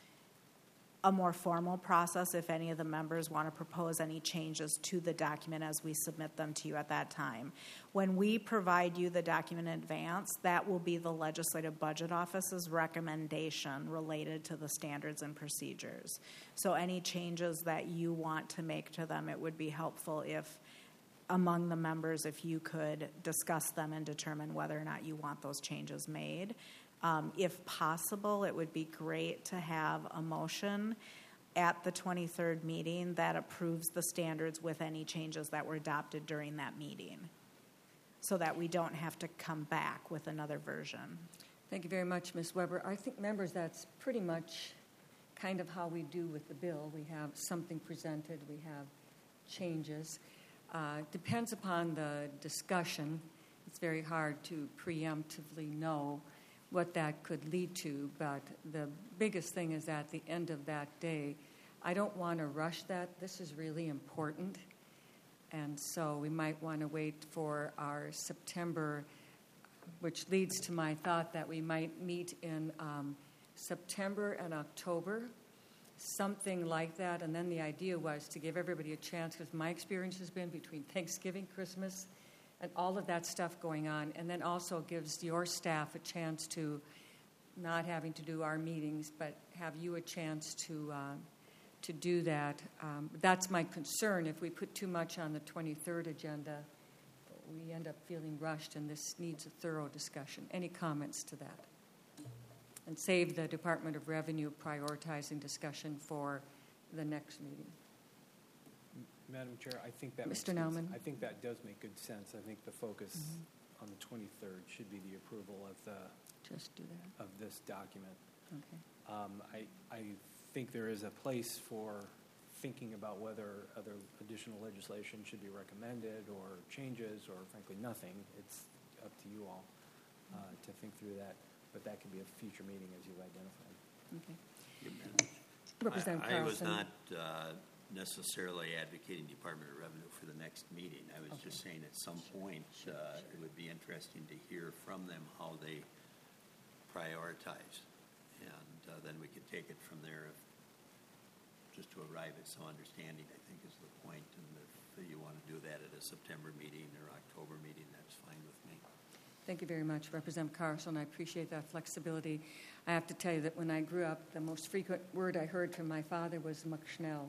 a more formal process if any of the members want to propose any changes to the document as we submit them to you at that time. When we provide you the document in advance, that will be the Legislative Budget Office's recommendation related to the standards and procedures. So any changes that you want to make to them, it would be helpful if among the members, if you could discuss them and determine whether or not you want those changes made. Um, if possible, it would be great to have a motion at the twenty-third meeting that approves the standards with any changes that were adopted during that meeting, so that we don't have to come back with another version. Thank you very much, Miz Weber. I think, members, that's pretty much kind of how we do with the bill. We have something presented, we have changes. Uh, depends upon the discussion. It's very hard to preemptively know what that could lead to, but the biggest thing is at the end of that day, I don't want to rush that. This is really important, and so we might want to wait for our September, which leads to my thought that we might meet in um, September and October, something like that, and then the idea was to give everybody a chance, because my experience has been between Thanksgiving, Christmas, and all of that stuff going on, and then also gives your staff a chance to, not having to do our meetings, but have you a chance to uh, to do that. Um, that's my concern. If we put too much on the twenty-third agenda, we end up feeling rushed, and this needs a thorough discussion. Any comments to that? And save the Department of Revenue prioritizing discussion for the next meeting. Madam Chair, I think that Mister makes sense. Nauman. I think that does make good sense. I think the focus Mm-hmm. on the twenty-third should be the approval of the Just do that. of this document. Okay. Um, I I think there is a place for thinking about whether other additional legislation should be recommended or changes or frankly nothing. It's up to you all uh, to think through that. But that could be a future meeting as you've identified. Okay. I, Representative I was Carlson. not uh, necessarily advocating Department of Revenue for the next meeting. I was Okay. just saying at some point uh, it would be interesting to hear from them how they prioritize. And uh, then we could take it from there if, just to arrive at some understanding, I think is the point. And if you want to do that at a September meeting or October meeting, that's fine with me. Thank you very much, Representative Carlson. I appreciate that flexibility. I have to tell you that when I grew up, the most frequent word I heard from my father was "muckschnell."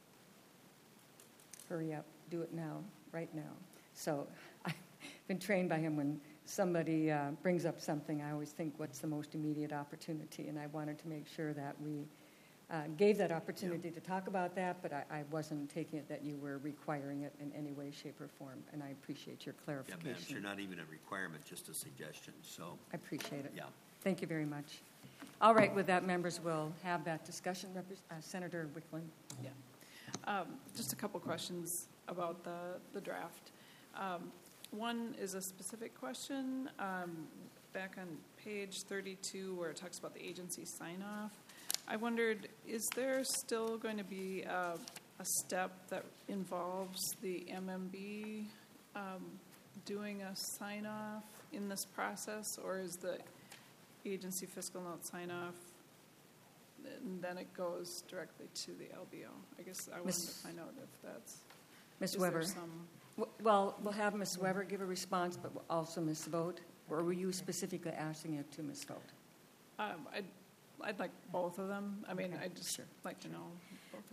Hurry up, do it now, right now. So I've been trained by him. When somebody uh, brings up something, I always think, what's the most immediate opportunity? And I wanted to make sure that we uh, gave that opportunity to talk about that, but I, I wasn't taking it that you were requiring it in any way, shape, or form. And I appreciate your Yeah, clarification. Madam Chair, not even a requirement, just a suggestion. So, I appreciate it. yeah. Thank you very much. All right, with that, members, we'll have that discussion. Repres- uh, Senator Wickland. Yeah. Um, just a couple questions about the, the draft. Um, one is a specific question. Um, back on page thirty-two, where it talks about the agency sign-off, I wondered, is there still going to be a, a step that involves the M M B um, doing a sign-off in this process, or is the agency fiscal note sign-off and then it goes directly to the L B O? I guess I wanted Miz to find out if that's... Miz is there Weber. some- W- Well, we'll have Miz Weber give a response, but also Miz Vogt. Or were you specifically asking it to Miz Vogt? Um, I'd, I'd like both of them. I mean, Okay, I'd just sure, like to know both of them.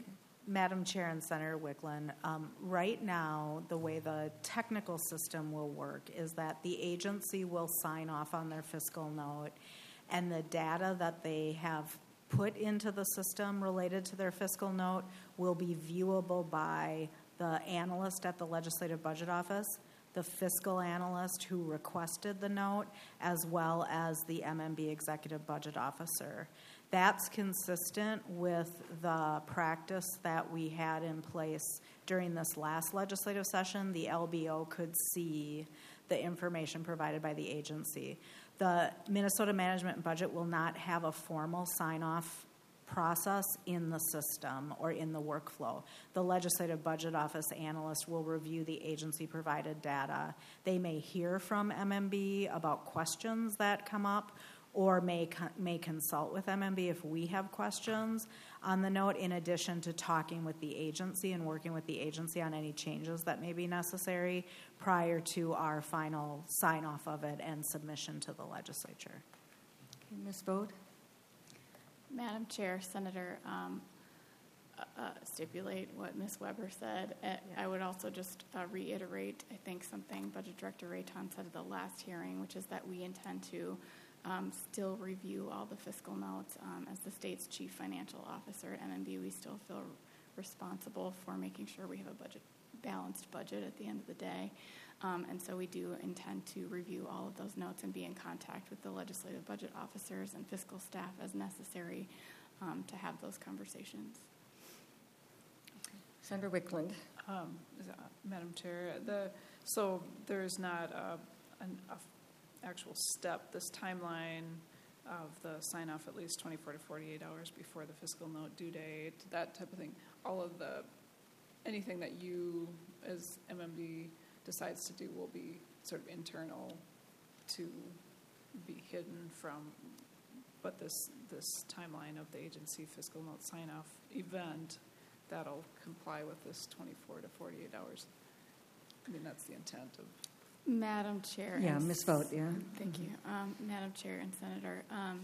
Madam Chair and Senator Wicklund, um, right now, the way the technical system will work is that the agency will sign off on their fiscal note, and the data that they have put into the system related to their fiscal note will be viewable by the analyst at the Legislative Budget Office, the fiscal analyst who requested the note, as well as the M M B Executive Budget Officer. That's consistent with the practice that we had in place during this last legislative session. The L B O could see the information provided by the agency. The Minnesota Management and Budget will not have a formal sign-off process in the system or in the workflow. The Legislative Budget Office analyst will review the agency-provided data. They may hear from M M B about questions that come up, or may may consult with M M B if we have questions on the note, in addition to talking with the agency and working with the agency on any changes that may be necessary prior to our final sign-off of it and submission to the legislature. Okay, Miz Bode? Madam Chair, Senator, um, uh, uh, stipulate what Miz Weber said. Uh, Yeah. I would also just uh, reiterate, I think, something Budget Director Rayton said at the last hearing, which is that we intend to um, still review all the fiscal notes. Um, as the state's chief financial officer at M M B, we still feel responsible for making sure we have a budget balanced budget at the end of the day. Um, and so we do intend to review all of those notes and be in contact with the legislative budget officers and fiscal staff as necessary um, to have those conversations. Senator Wicklund? Um, is that- Madam Chair, the, so there's not a, an a actual step, this timeline of the sign-off at least twenty-four to forty-eight hours before the fiscal note due date, that type of thing. All of the, anything that you as M M B decides to do will be sort of internal to be hidden from, but this, this timeline of the agency fiscal note sign-off event, that'll comply with this twenty-four to forty-eight hours. I mean, that's the intent of. Madam Chair. Yeah, and Miz Vogt, yeah. Thank you. Um, Madam Chair and Senator, um,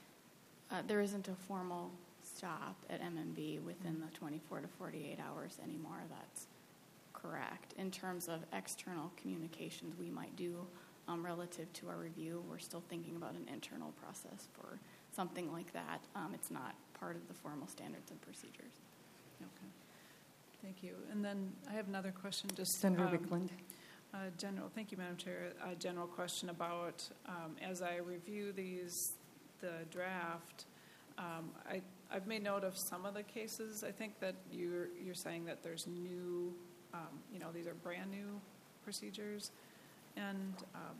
uh, there isn't a formal stop at M M B within the twenty-four to forty-eight hours anymore. That's correct. In terms of external communications we might do um, relative to our review, we're still thinking about an internal process for something like that. Um, it's not part of the formal standards and procedures. Okay. Thank you. And then I have another question. Just Senator um, Wicklund? Uh, general, thank you, Madam Chair. A general question about, um, as I review these, the draft, um, I, I've made note of some of the cases. I think that you're, you're saying that there's new, um, you know, these are brand new procedures, and um,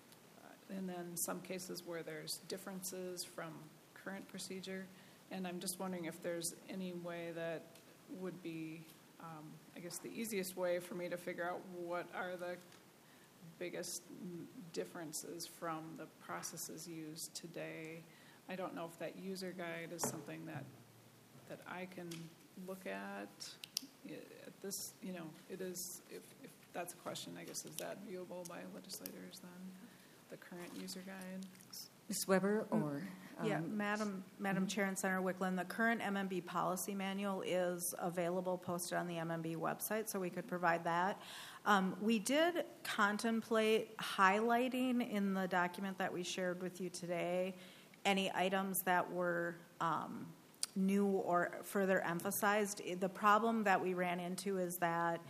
and then some cases where there's differences from current procedure. And I'm just wondering if there's any way that would be, um, I guess, the easiest way for me to figure out what are the biggest differences from the processes used today. I don't know if that user guide is something that that I can look at. At this, you know, it is. If, if that's a question, I guess, is that viewable by legislators then? The current user guide. Miz Weber or? Yeah, um, Madam Madam Chair and Senator Wicklund, the current M M B policy manual is available, posted on the M M B website, so we could provide that. Um, we did contemplate highlighting in the document that we shared with you today any items that were um, new or further emphasized. The problem that we ran into is that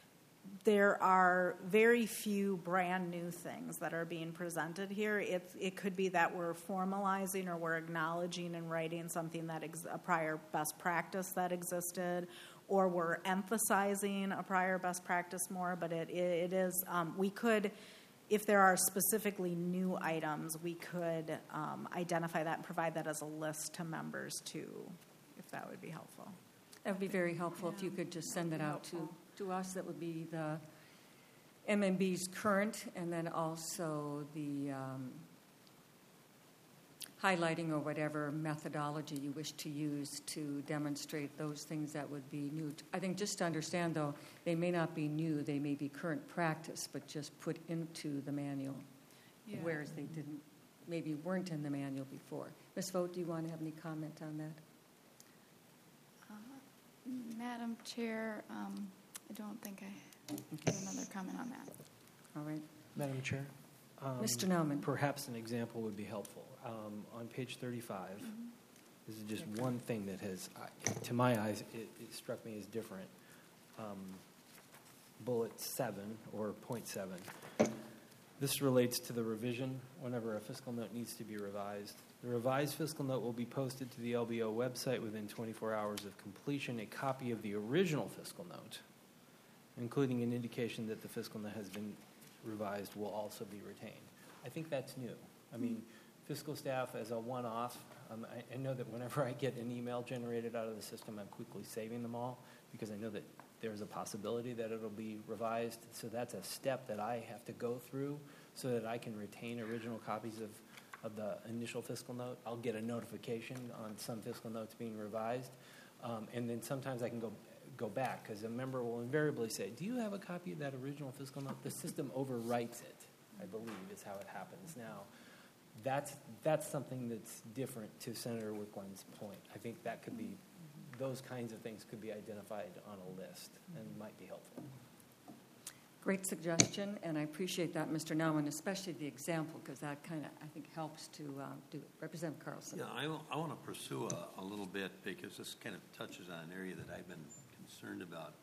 there are very few brand new things that are being presented here. It, it could be that we're formalizing or we're acknowledging and writing something that ex- a prior best practice that existed, or we're emphasizing a prior best practice more. But it, it, it is, um, we could, if there are specifically new items, we could um, identify that and provide that as a list to members too, if that would be helpful. That would be very helpful if you could just send it out to, to us. That would be the M M B's current, and then also the um, highlighting or whatever methodology you wish to use to demonstrate those things that would be new. I think just to understand, though, they may not be new. They may be current practice, but just put into the manual, Yeah. whereas they didn't, maybe weren't in the manual before. Miz Vogt, do you want to have any comment on that? Madam Chair, um, I don't think I have another comment on that. All right. Madam Chair? Um, Mister Nauman. Perhaps an example would be helpful. Um, on page thirty-five, Mm-hmm. this is just one thing that has, I- to my eyes, it, it struck me as different. Um, bullet seven, or point seven. This relates to the revision whenever a fiscal note needs to be revised. The revised fiscal note will be posted to the L B O website within twenty-four hours of completion. A copy of the original fiscal note, including an indication that the fiscal note has been revised, will also be retained. I think that's new. I mean, fiscal staff as a one-off, um, I, I know that whenever I get an email generated out of the system, I'm quickly saving them all because I know that there's a possibility that it'll be revised. So that's a step that I have to go through so that I can retain original copies of, of the initial fiscal note. I'll get a notification on some fiscal notes being revised. Um, and then sometimes I can go go back because a member will invariably say, do you have a copy of that original fiscal note? The system overwrites it, I believe, is how it happens now. That's, that's something that's different to Senator Wickland's point. I think that could be, those kinds of things could be identified on a list and might be helpful. Great suggestion, and I appreciate that, Mister Nauman, especially the example, because that kind of, I think, helps to uh, do it. Representative Carlson. Yeah, I, I want to pursue a, a little bit because this kind of touches on an area that I've been concerned about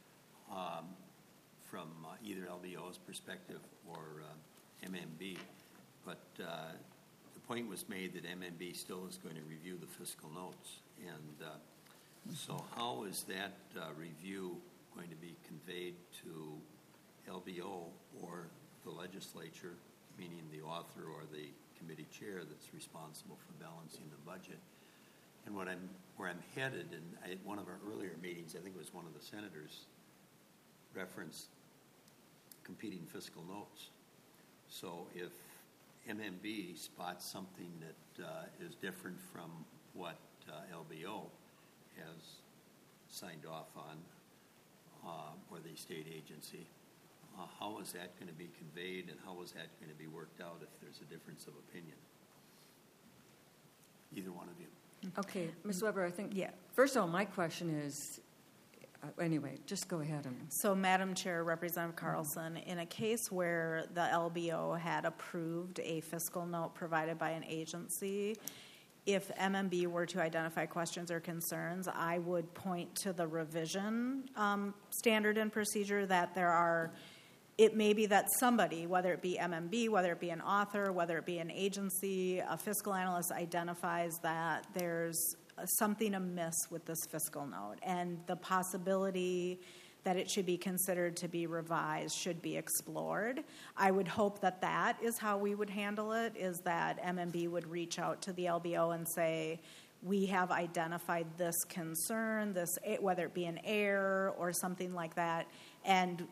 um, from uh, either L B O's perspective or uh, M M B. But uh, the point was made that M M B still is going to review the fiscal notes. And uh, so how is that uh, review going to be conveyed to L B O or the legislature, meaning the author or the committee chair that's responsible for balancing the budget? And what I'm, where I'm headed, and I, one of our earlier meetings, I think it was one of the senators referenced competing fiscal notes. So if M M B spots something that uh, is different from what uh, L B O has signed off on, uh, or the state agency, uh, how is that going to be conveyed and how is that going to be worked out if there's a difference of opinion? Either one of you. Okay, Miz Weber, I think, Yeah. first of all, my question is, uh, anyway, just go ahead. And So, Madam Chair, Representative Carlson, in a case where the L B O had approved a fiscal note provided by an agency, if M M B were to identify questions or concerns, I would point to the revision um, standard and procedure that there are. It may be that somebody, whether it be M M B, whether it be an author, whether it be an agency, a fiscal analyst identifies that there's something amiss with this fiscal note, and the possibility that it should be considered to be revised should be explored. I would hope that that is how we would handle it, is that M M B would reach out to the L B O and say, we have identified this concern, this, whether it be an error or something like that, and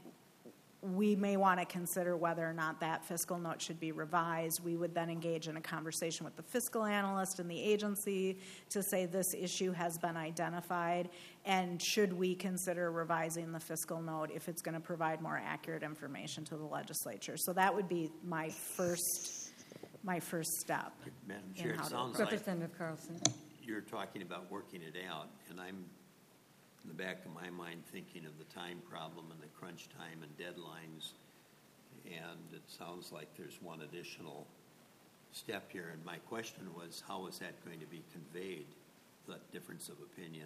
we may want to consider whether or not that fiscal note should be revised. We would then engage in a conversation with the fiscal analyst and the agency to say this issue has been identified, and should we consider revising the fiscal note if it's going to provide more accurate information to the legislature. So that would be my first, my first step. Madam in Chair, how it to sounds like Representative Carlson. you're talking about working it out, and I'm in the back of my mind thinking of the time problem and the crunch time and deadlines, and it sounds like there's one additional step here. And my question was, how is that going to be conveyed, that difference of opinion,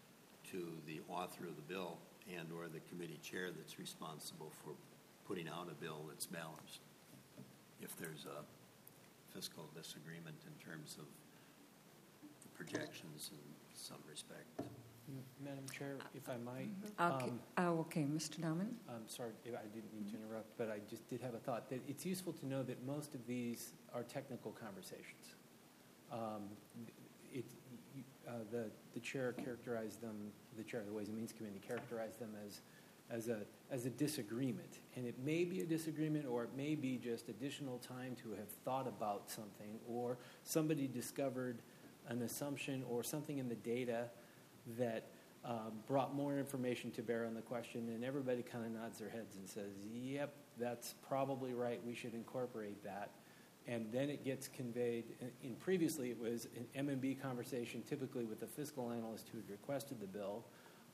to the author of the bill and or the committee chair that's responsible for putting out a bill that's balanced, if there's a fiscal disagreement in terms of the projections in some respect? Madam Chair, if I might. Okay, um, oh, okay, Mister Nauman. I'm sorry, if I didn't mean to interrupt, but I just did have a thought that it's useful to know that most of these are technical conversations. Um, it, you- uh, the, the chair characterized them, the chair of the Ways and Means Committee characterized them as, as a, as a disagreement. And it may be a disagreement, or it may be just additional time to have thought about something, or somebody discovered an assumption or something in the data that um, brought more information to bear on the question, and everybody kind of nods their heads and says, yep, that's probably right, we should incorporate that. And then it gets conveyed, in, in previously it was an M M B conversation, typically with the fiscal analyst who had requested the bill,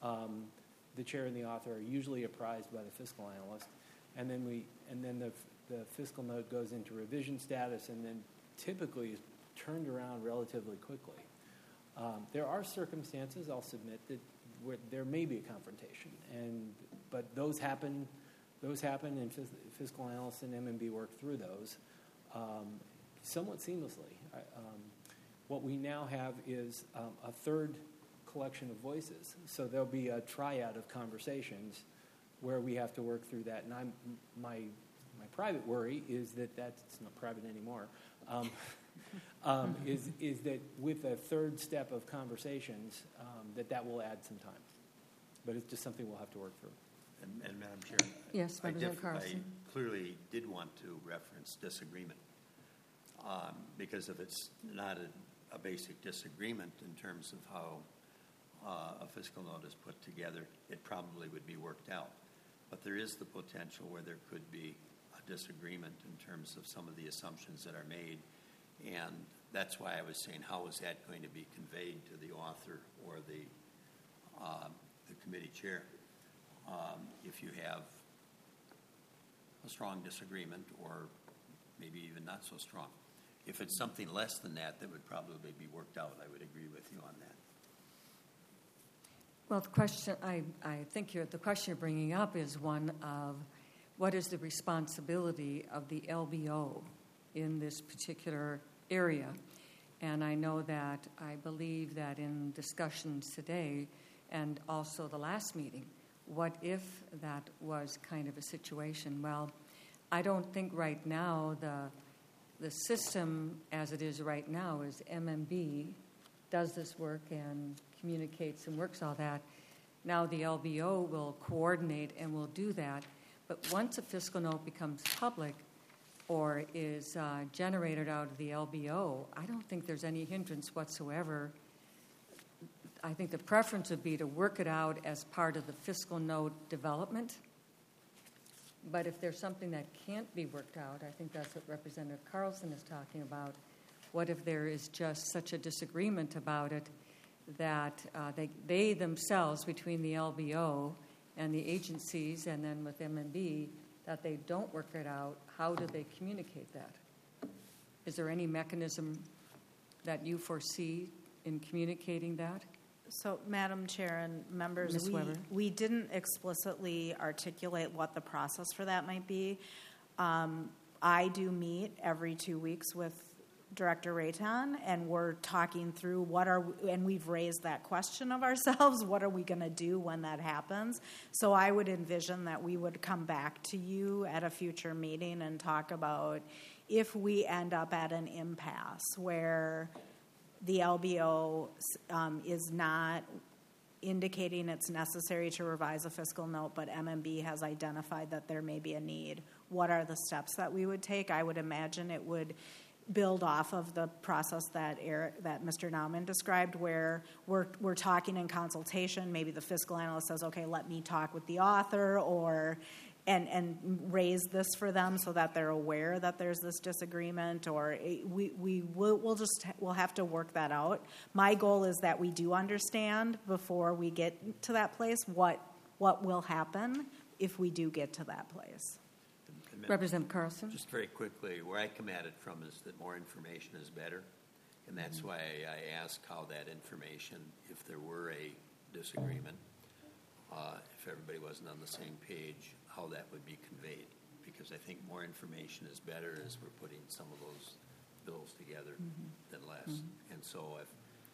um, the chair and the author are usually apprised by the fiscal analyst, and then we and then the the fiscal note goes into revision status, and then typically is turned around relatively quickly. Um, there are circumstances, I'll submit, that where there may be a confrontation, and but those happen. Those happen, and phys- fiscal analysts and M M B work through those um, somewhat seamlessly. I, um, what we now have is um, a third collection of voices, so there'll be a triad of conversations where we have to work through that. And I'm my my private worry is that that's it's not private anymore. Um, um, is is that with a third step of conversations, um, that that will add some time, but it's just something we'll have to work through. And, and Madam Chair, Yes, I, Representative def- I Carlson. clearly did want to reference disagreement um, because if it's not a, a basic disagreement in terms of how uh, a fiscal note is put together, it probably would be worked out. But there is the potential where there could be a disagreement in terms of some of the assumptions that are made, and that's why I was saying, how is that going to be conveyed to the author or the um, the committee chair? Um, if you have a strong disagreement, or maybe even not so strong. If it's something less than that, that would probably be worked out. I would agree with you on that. Well, the question, I, I think you're, the question you're bringing up is one of what is the responsibility of the L B O in this particular area? And I know that I believe that in discussions today and also the last meeting, what if that was kind of a situation? Well, I don't think right now the the system as it is right now is M M B does this work and communicates and works all that. Now the L B O will coordinate and will do that. But once a fiscal note becomes public or is uh, generated out of the L B O, I don't think there's any hindrance whatsoever. I think the preference would be to work it out as part of the fiscal note development. But if there's something that can't be worked out, I think that's what Representative Carlson is talking about. What if there is just such a disagreement about it that uh, they, they themselves, between the L B O and the agencies and then with M M B, that they don't work it out? How do they communicate that? Is there any mechanism that you foresee in communicating that? So, Madam Chair and members, Miz we, Weber. we didn't explicitly articulate what the process for that might be. Um, I do meet every two weeks with Director Rayton, and we're talking through what are, and we've raised that question of ourselves, what are we going to do when that happens? So I would envision that we would come back to you at a future meeting and talk about if we end up at an impasse where the L B O um, is not indicating it's necessary to revise a fiscal note, but M M B has identified that there may be a need. What are the steps that we would take? I would imagine it would build off of the process that Eric, that Mister Nauman described, where we're we're talking in consultation. Maybe the fiscal analyst says, "Okay, let me talk with the author," or and and raise this for them so that they're aware that there's this disagreement, or we we will we'll just we'll have to work that out. My goal is that we do understand before we get to that place what what will happen if we do get to that place. Representative Carlson. Just very quickly, where I come at it from is that more information is better, and that's Mm-hmm. why I ask how that information, if there were a disagreement, uh, if everybody wasn't on the same page, how that would be conveyed. Because I think more information is better as we're putting some of those bills together Mm-hmm. than less. Mm-hmm. And so if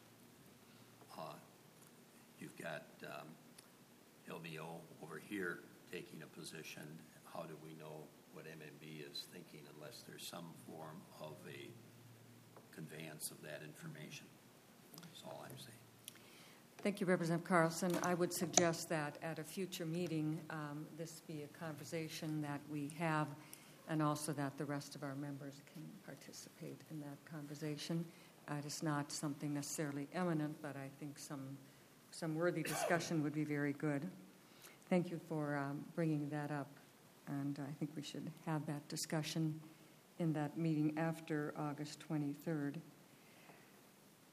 uh, you've got um, L B O over here taking a position, how do we know what M M B is thinking unless there's some form of a conveyance of that information? That's all I'm saying. Thank you, Representative Carlson. I would suggest that at a future meeting, um, this be a conversation that we have, and also that the rest of our members can participate in that conversation. Uh, it is not something necessarily eminent, but I think some some worthy discussion would be very good. Thank you for um, bringing that up, and I think we should have that discussion in that meeting after August twenty-third.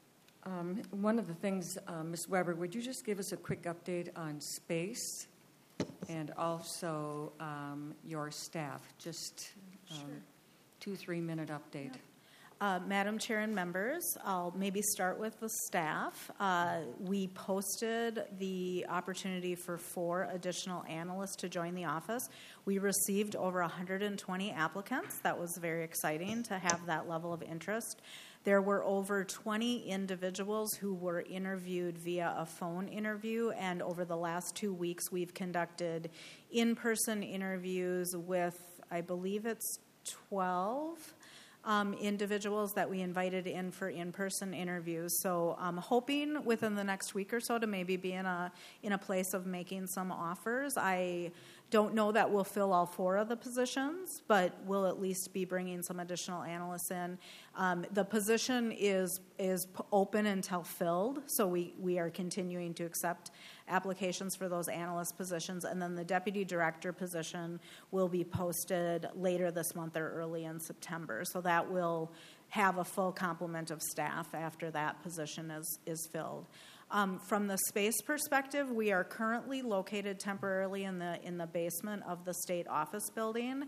Um, One of the things, uh, Miz Weber, would you just give us a quick update on space and also um, your staff? Just um, Sure. two, three-minute update. Uh, Madam Chair and members, I'll maybe start with the staff. Uh, we posted the opportunity for four additional analysts to join the office. We received over one hundred twenty applicants. That was very exciting to have that level of interest. There were over twenty individuals who were interviewed via a phone interview, and over the last two weeks, we've conducted in-person interviews with, I believe it's twelve Um, individuals that we invited in for in-person interviews. So I'm hoping within the next week or so to maybe be in a in a place of making some offers. I don't know that we'll fill all four of the positions, but we'll at least be bringing some additional analysts in. Um, the position is is p- open until filled, so we, we are continuing to accept applications for those analyst positions, and then the deputy director position will be posted later this month or early in September. So that will have a full complement of staff after that position is, is filled. Um, from the space perspective, we are currently located temporarily in the in the basement of the state office building,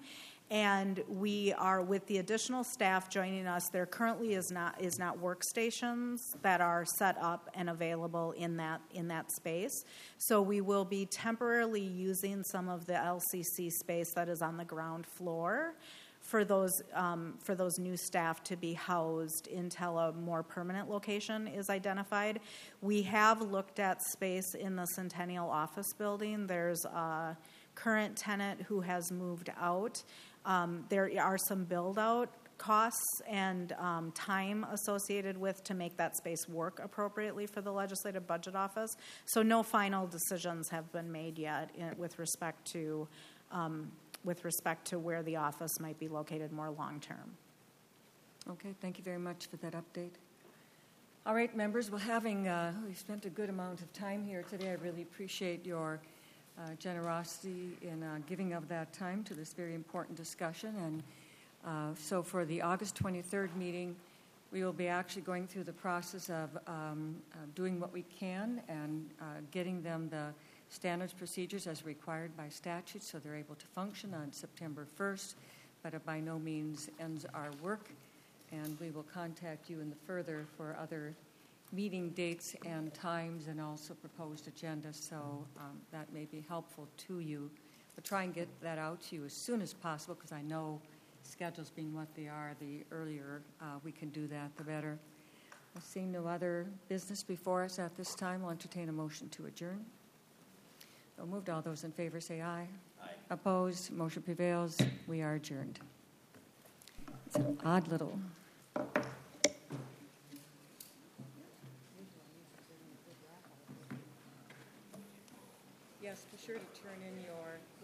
and we are, with the additional staff joining us, there currently is not is not workstations that are set up and available in that in that space. So we will be temporarily using some of the L C C space that is on the ground floor for those um, for those new staff to be housed until a more permanent location is identified. We have looked at space in the Centennial office building. There's a current tenant who has moved out. Um, there are some build-out costs and um, time associated with to make that space work appropriately for the Legislative Budget Office. So no final decisions have been made yet in, with respect to um, with respect to where the office might be located more long-term. Okay, thank you very much for that update. All right, members, well, having uh, we've spent a good amount of time here today. I really appreciate your uh, generosity in uh, giving of that time to this very important discussion. And uh, so for the August twenty-third meeting, we will be actually going through the process of um, uh, doing what we can and uh, getting them the standards procedures as required by statute so they're able to function on September first, but it by no means ends our work. And we will contact you in the further for other meeting dates and times and also proposed agendas, so um, that may be helpful to you. But try and get that out to you as soon as possible, because I know schedules being what they are, the earlier uh, we can do that, the better. I see no other business before us at this time. I'll entertain a motion to adjourn. So moved. All those in favor say aye. Aye. Opposed? Motion prevails. We are adjourned. It's an odd little... Yes, be sure to turn in your